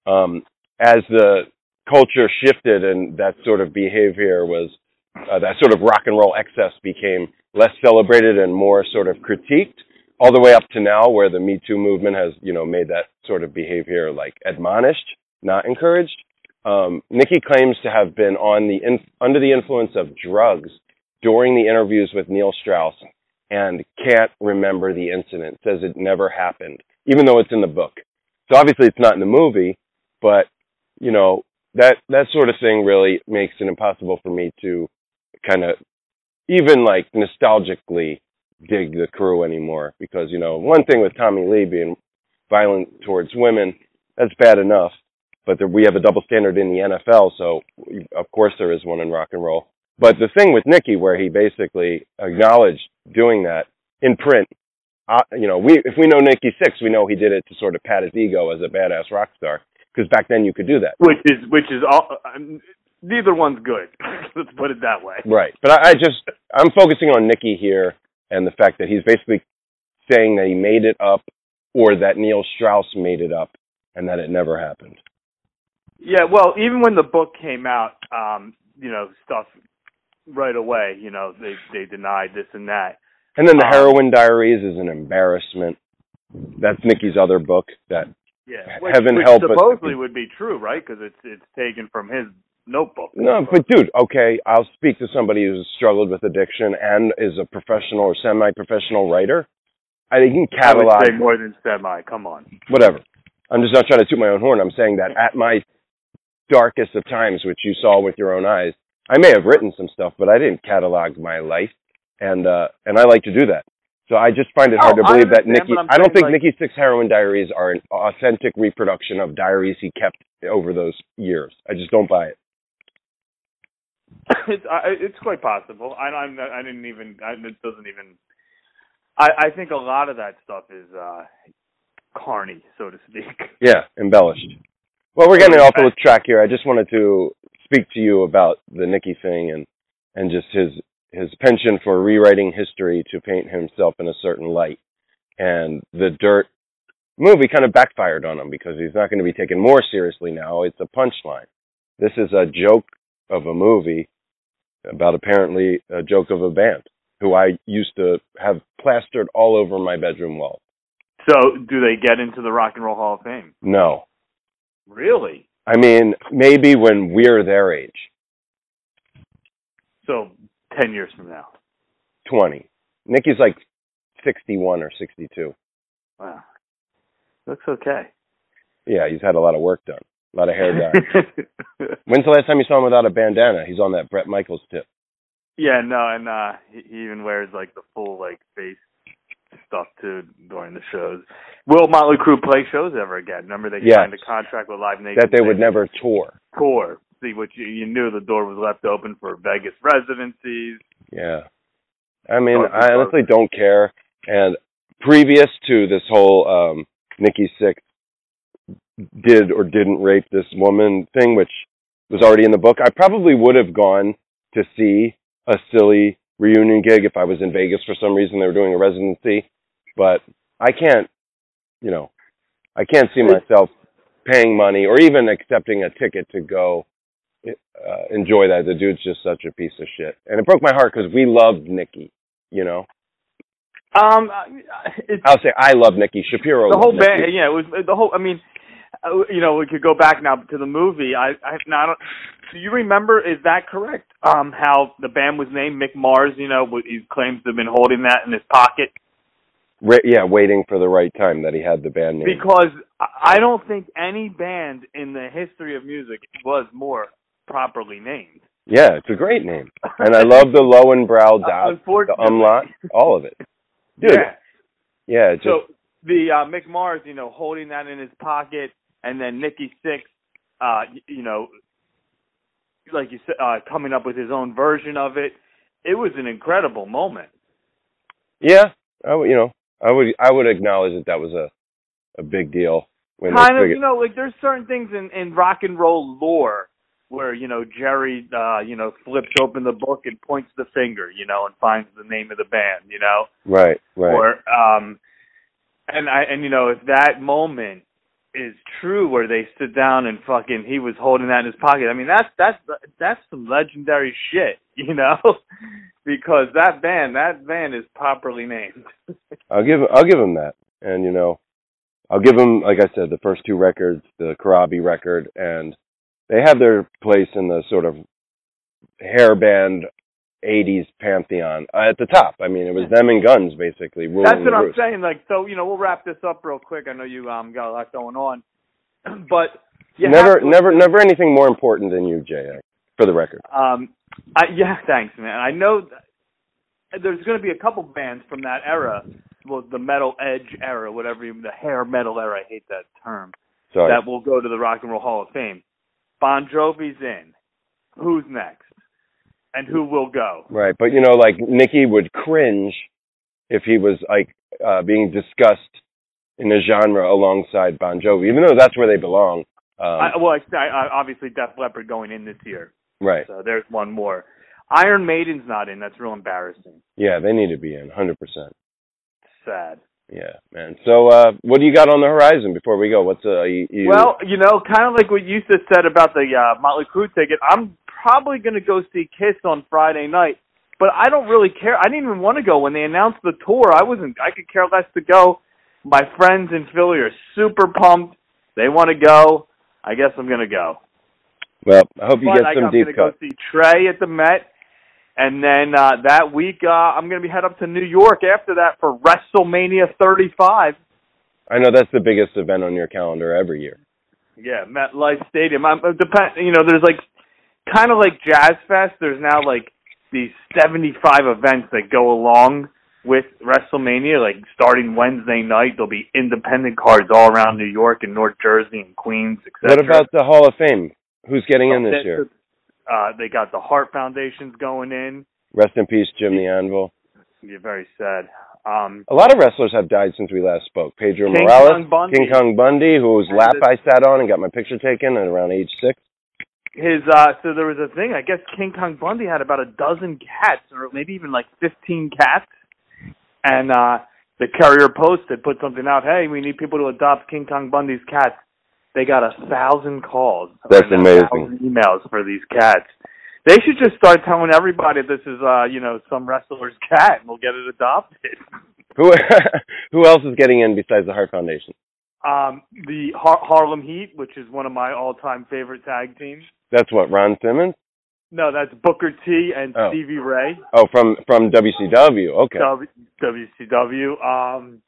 um, as the culture shifted and that sort of behavior was, uh, that sort of rock and roll excess became less celebrated and more sort of critiqued, all the way up to now where the Me Too movement has, you know, made that sort of behavior like admonished, not encouraged. Um, Nikki claims to have been on the in, under the influence of drugs during the interviews with Neil Strauss and can't remember the incident, says it never happened, even though it's in the book. So obviously it's not in the movie, but, you know, that, that sort of thing really makes it impossible for me to kind of even like nostalgically dig the crew anymore. Because, you know, one thing with Tommy Lee being violent towards women, that's bad enough. But there, we have a double standard in the N F L, so of course there is one in rock and roll. But the thing with Nicky, where he basically acknowledged doing that in print, uh, you know, we if we know Nikki Sixx, we know he did it to sort of pat his ego as a badass rock star, because back then you could do that. Which is which is all. Um, neither one's good. Let's put it that way. Right, but I, I just I'm focusing on Nicky here and the fact that he's basically saying that he made it up, or that Neil Strauss made it up, and that it never happened. Yeah, well, even when the book came out, um, you know, stuff right away, you know, they they denied this and that. And then the um, Heroin Diaries is an embarrassment. That's Nicky's other book that yeah, which, heaven which help supposedly us. would be true, right? Because it's it's taken from his notebook. No, but dude, okay, I'll speak to somebody who's struggled with addiction and is a professional or semi-professional writer. I think you can catalog. I would say more than semi. Come on. Whatever. I'm just not trying to toot my own horn. I'm saying that at my darkest of times, which you saw with your own eyes, I may have written some stuff, but I didn't catalog my life, and uh, and I like to do that. So I just find it hard oh, to believe that Nicky. I don't think like, Nikki Sixx Heroin Diaries are an authentic reproduction of diaries he kept over those years. I just don't buy it. It's I, it's quite possible. I I'm not, I didn't even. I, it doesn't even. I I think a lot of that stuff is uh, carny, so to speak. Yeah, embellished. Well, we're getting off the track here. I just wanted to speak to you about the Nicky thing and, and just his his penchant for rewriting history to paint himself in a certain light. And the Dirt movie kind of backfired on him because he's not going to be taken more seriously now. It's a punchline. This is a joke of a movie about apparently a joke of a band who I used to have plastered all over my bedroom wall. So, do they get into the Rock and Roll Hall of Fame? No. Really? I mean, maybe when we're their age. So, ten years from now. twenty. Nicky's like sixty-one or sixty-two. Wow. Looks okay. Yeah, he's had a lot of work done. A lot of hair dye. When's the last time you saw him without a bandana? He's on that Bret Michaels tip. Yeah, no, and uh, he, he even wears like the full like face stuff too during the shows. Will Motley Crue play shows ever again? Remember they yes. signed a contract with Live Nation that they would never tour. Tour. See, which you, you knew the door was left open for Vegas residencies. Yeah, I mean, I honestly don't care. And previous to this whole um, Nikki Sixx did or didn't rape this woman thing, which was already in the book, I probably would have gone to see a silly reunion gig if I was in Vegas for some reason. They were doing a residency, but I can't, you know, I can't see myself paying money or even accepting a ticket to go uh, enjoy that. The dude's just such a piece of shit, and it broke my heart because we loved Nikki, you know. Um, it's, I'll say I love Nikki. Shapiro. The whole band, Nikki. yeah, it was the whole. I mean, uh, you know, we could go back now to the movie. I, I now, don't, do you remember? Is that correct? Um, how the band was named Mick Mars? You know, he claims to have been holding that in his pocket. Ra- yeah, waiting for the right time that he had the band name. Because I don't think any band in the history of music was more properly named. Yeah, it's a great name, and I love the Lowenbrow dot, the umlaut, all of it. Dude, yeah, yeah. Just, so the uh, Mick Mars, you know, holding that in his pocket, and then Nikki Sixx, uh, you know, like you said, uh, coming up with his own version of it. It was an incredible moment. Yeah, I would, you know, I would, I would acknowledge that that was a, a big deal. When kind of, figured- you know, like there's certain things in, in rock and roll lore where, you know, Jerry, uh, you know, flips open the book and points the finger, you know, and finds the name of the band, you know. Right, right. Or, um, and I, and you know, if that moment is true, where they sit down and fucking he was holding that in his pocket. I mean, that's that's that's some legendary shit, you know, because that band that band is properly named. I'll give I'll give him that, and you know, I'll give him, like I said, the first two records, the Karabi record, and they have their place in the sort of hair band eighties pantheon uh, at the top. I mean, it was them and Guns basically ruling. That's what the I'm roost. saying. Like, so you know, we'll wrap this up real quick. I know you um got a lot going on, but you never, to, never, never anything more important than you, J A. For the record. Um, I, yeah, thanks, man. I know th- there's going to be a couple bands from that era, well, the metal edge era, whatever, you, the hair metal era. I hate that term. Sorry. That will go to the Rock and Roll Hall of Fame. Bon Jovi's in. Who's next? And who will go? Right, but you know, like Nicky would cringe if he was like uh, being discussed in a genre alongside Bon Jovi, even though that's where they belong. Um, I, well, I, I, obviously Def Leppard going in this year. Right. So there's one more. Iron Maiden's not in. That's real embarrassing. Yeah, they need to be in, one hundred percent. Sad. Yeah, man. So, uh, what do you got on the horizon before we go? What's uh, you, you... Well, you know, kind of like what you just said about the uh, Motley Crue ticket. I'm probably going to go see Kiss on Friday night, but I don't really care. I didn't even want to go when they announced the tour. I wasn't. I could care less to go. My friends in Philly are super pumped. They want to go. I guess I'm going to go. Well, I hope you but get I, some I'm deep going to cut. go see Trey at the Met. And then uh, that week, uh, I'm going to be head up to New York after that for WrestleMania thirty-five. I know that's the biggest event on your calendar every year. Yeah, MetLife Stadium. I'm, it depend, you know, there's like, kind of like Jazz Fest, there's now like these seventy-five events that go along with WrestleMania. Like starting Wednesday night, there'll be independent cards all around New York and North Jersey and Queens, et cetera. What about the Hall of Fame? Who's getting in this year? Uh, they got the Hart Foundations going in. Rest in peace, Jim the Anvil. You're very sad. Um, a lot of wrestlers have died since we last spoke. Pedro King Morales, Kong Bundy. King Kong Bundy, whose lap I sat on and got my picture taken at around age six. His uh, so there was a thing. I guess King Kong Bundy had about a dozen cats, or maybe even like fifteen cats. And uh, the Courier Post had put something out. Hey, we need people to adopt King Kong Bundy's cats. They got a thousand calls. That's and amazing. A thousand emails for these cats. They should just start telling everybody this is, uh, you know, some wrestler's cat, and we'll get it adopted. Who who else is getting in besides the Hart Foundation? Um, the Har- Harlem Heat, which is one of my all-time favorite tag teams. That's what, Ron Simmons? No, that's Booker T and oh. Stevie Ray. Oh, from from W C W. Okay. W- WCW. Um,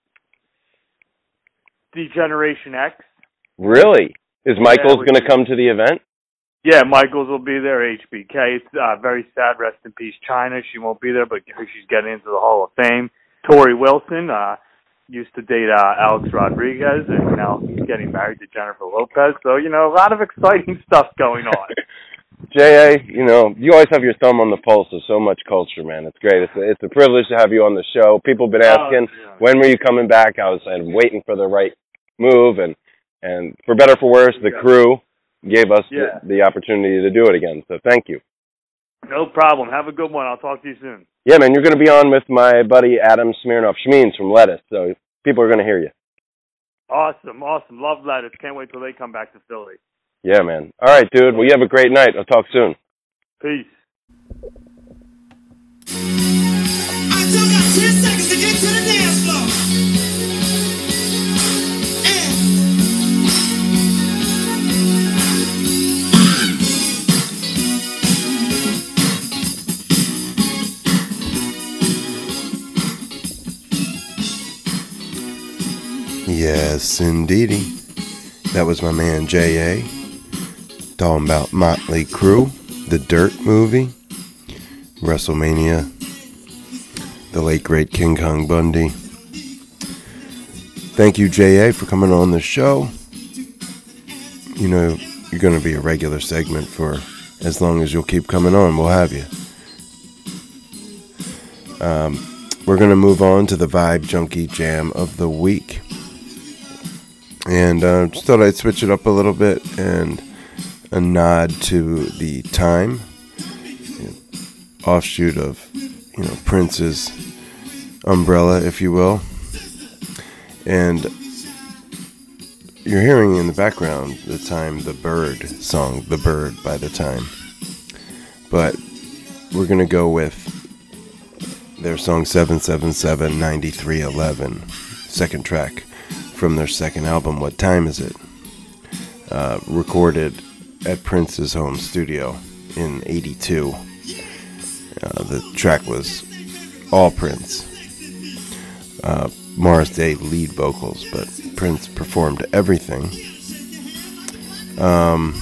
D-Generation X. Really? Is Michaels yeah, going to come to the event? Yeah, Michaels will be there. H B K. It's uh, very sad. Rest in peace, China. She won't be there, but she's getting into the Hall of Fame. Tori Wilson uh, used to date uh, Alex Rodriguez, and now getting married to Jennifer Lopez. So, you know, a lot of exciting stuff going on. J A, you know, you always have your thumb on the pulse of so much culture, man. It's great. It's a, it's a privilege to have you on the show. People have been asking, oh, yeah. when were you coming back? I was I'm waiting for the right move, and, and for better or for worse, the yeah. crew gave us yeah. the, the opportunity to do it again. So thank you. No problem. Have a good one. I'll talk to you soon. Yeah, man, you're going to be on with my buddy Adam Smirnoff, Schmeens from Lettuce, so people are going to hear you. Awesome, awesome. Love Lettuce. Can't wait till they come back to Philly. Yeah, man. All right, dude. Well, you have a great night. I'll talk soon. Peace. I still got ten seconds to get to the dance floor. Yes, indeedy. That was my man J A talking about Motley Crue, the Dirt movie, WrestleMania, the late great King Kong Bundy. Thank you, J A, for coming on the show. You know, you're going to be a regular segment for as long as you'll keep coming on. We'll have you. Um, we're going to move on to the Vibe Junkie Jam of the Week. And uh, just thought I'd switch it up a little bit and a nod to the Time, you know, offshoot of, you know, Prince's umbrella, if you will. And you're hearing in the background the Time, the Bird song, The Bird by The Time. But we're going to go with their song seven seven seven nine three one one, second track from their second album, What Time Is It? Uh, recorded at Prince's home studio in eighty-two. Uh, the track was all Prince. Uh, Morris Day lead vocals, but Prince performed everything. Um,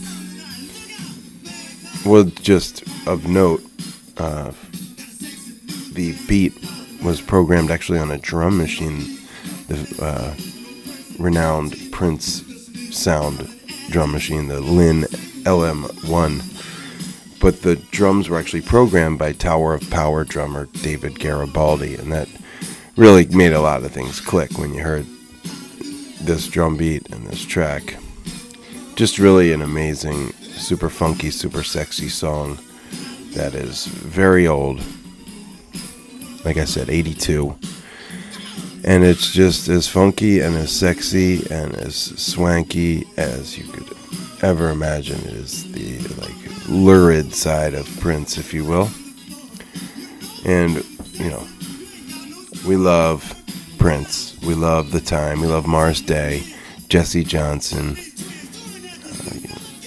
well, just of note, uh, the beat was programmed actually on a drum machine, the uh, renowned Prince sound drum machine, the Lin L M one. But the drums were actually programmed by Tower of Power drummer David Garibaldi, and that really made a lot of things click when you heard this drum beat and this track. Just really an amazing, super funky, super sexy song that is very old. Like I said, eighty-two. And it's just as funky and as sexy and as swanky as you could ever imagine. It is the like lurid side of Prince, if you will. And, you know, we love Prince. We love The Time. We love Morris Day, Jesse Johnson. Uh,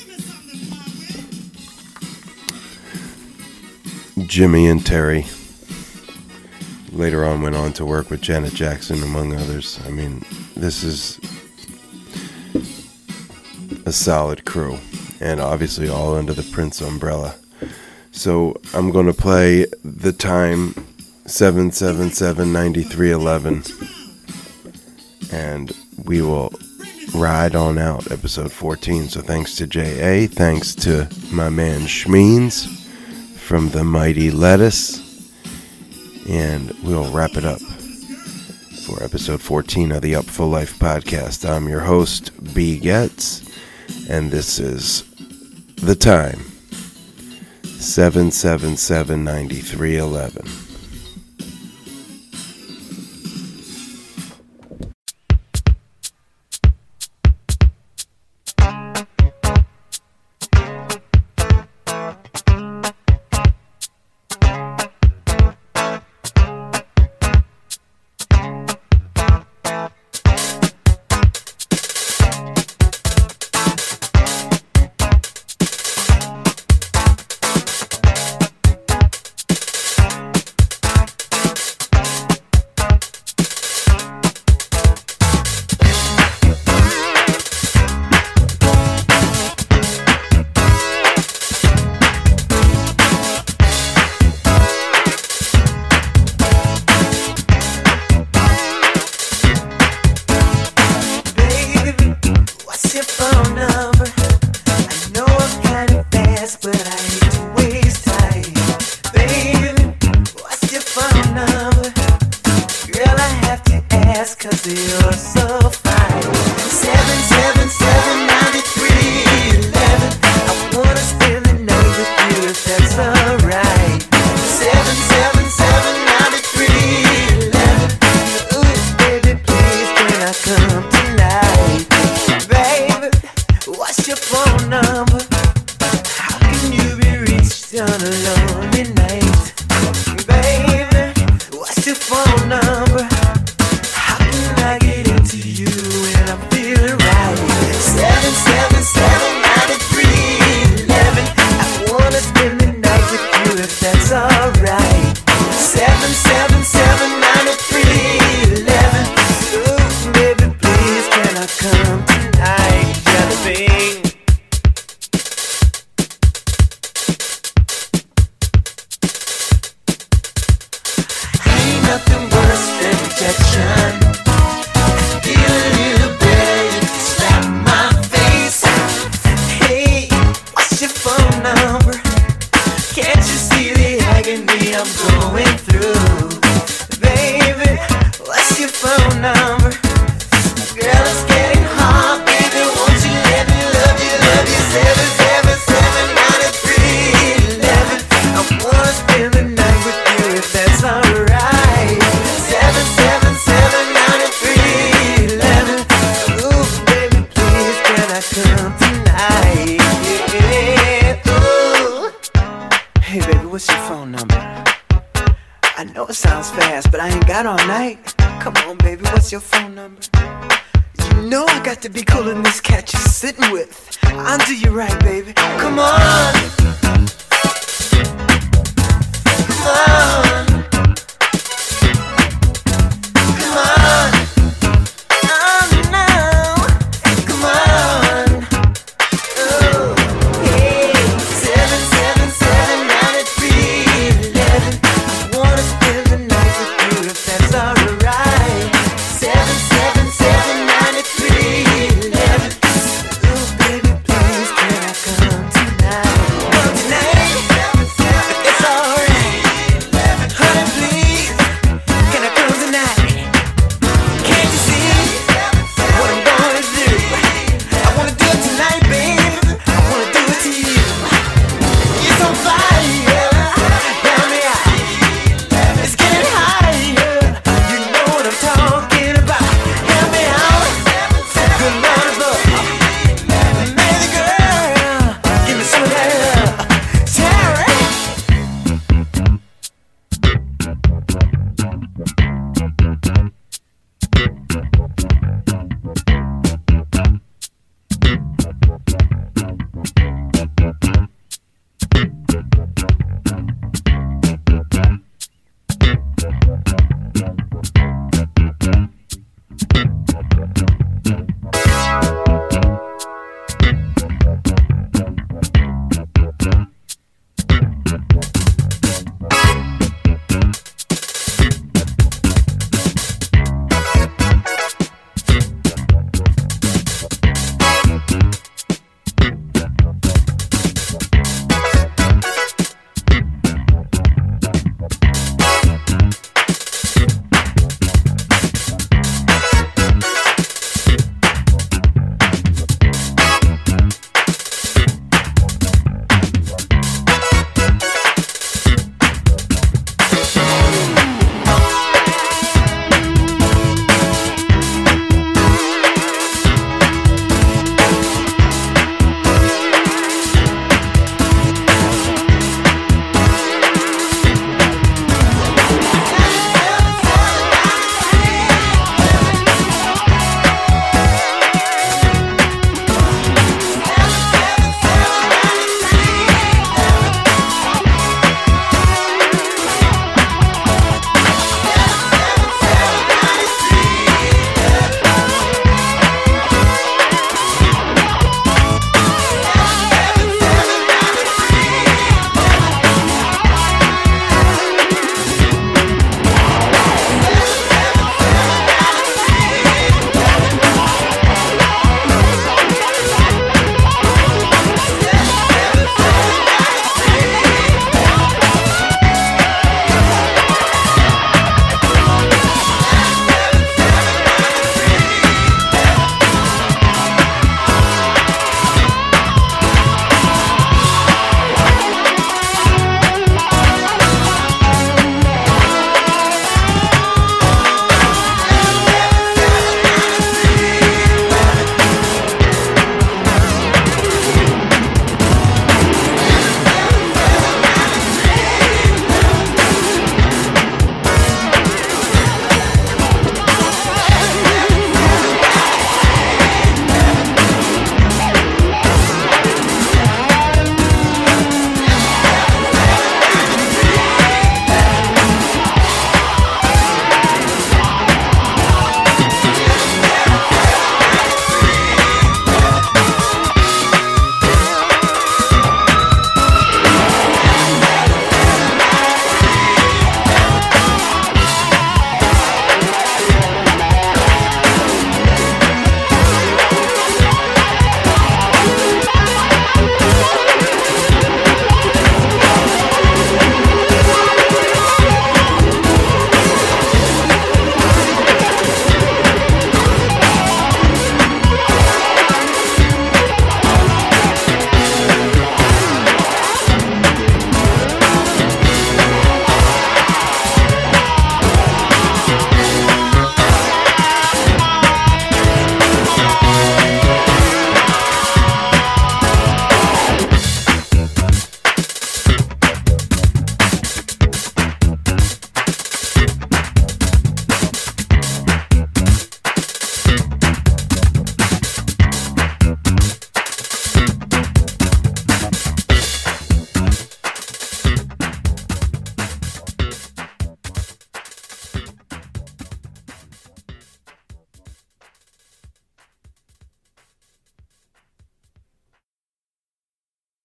you know, Jimmy and Terry. Later on went on to work with Janet Jackson, among others. I mean, this is a solid crew, and obviously all under the Prince umbrella. So I'm going to play The Time, seven seven seven nine three one one, and we will ride on out, episode fourteen. So thanks to J A, thanks to my man Schmeens from the Mighty Lettuce, and we'll wrap it up for episode fourteen of the Up Full Life podcast. I'm your host, B. Getz, and this is The Time, seven seven seven nine three one one. Seven seven seven nine three eleven. Ooh, baby, please. what's your phone number? You know I got to be cooler than this cat you're sitting with. I'll do you right, baby. Come on. Come on. Come on. Oh, no. Come on. Oh, hey. Seven, seven, seven, nine, three, eleven. I wanna spend the night with you if that's alright. Seven, seven, seven, nine, three, eleven. Oh, baby, please, can I come tonight? Come tonight? If it's alright. Honey, please, can I come tonight? Can't you see what I'm gonna do? I wanna do it tonight, baby. I wanna do it to you. You're so fire, round me out. It's getting higher. You know what I'm talking about. Help me out. Good Lord above. Amazing girl. Give me some of that love. Terry.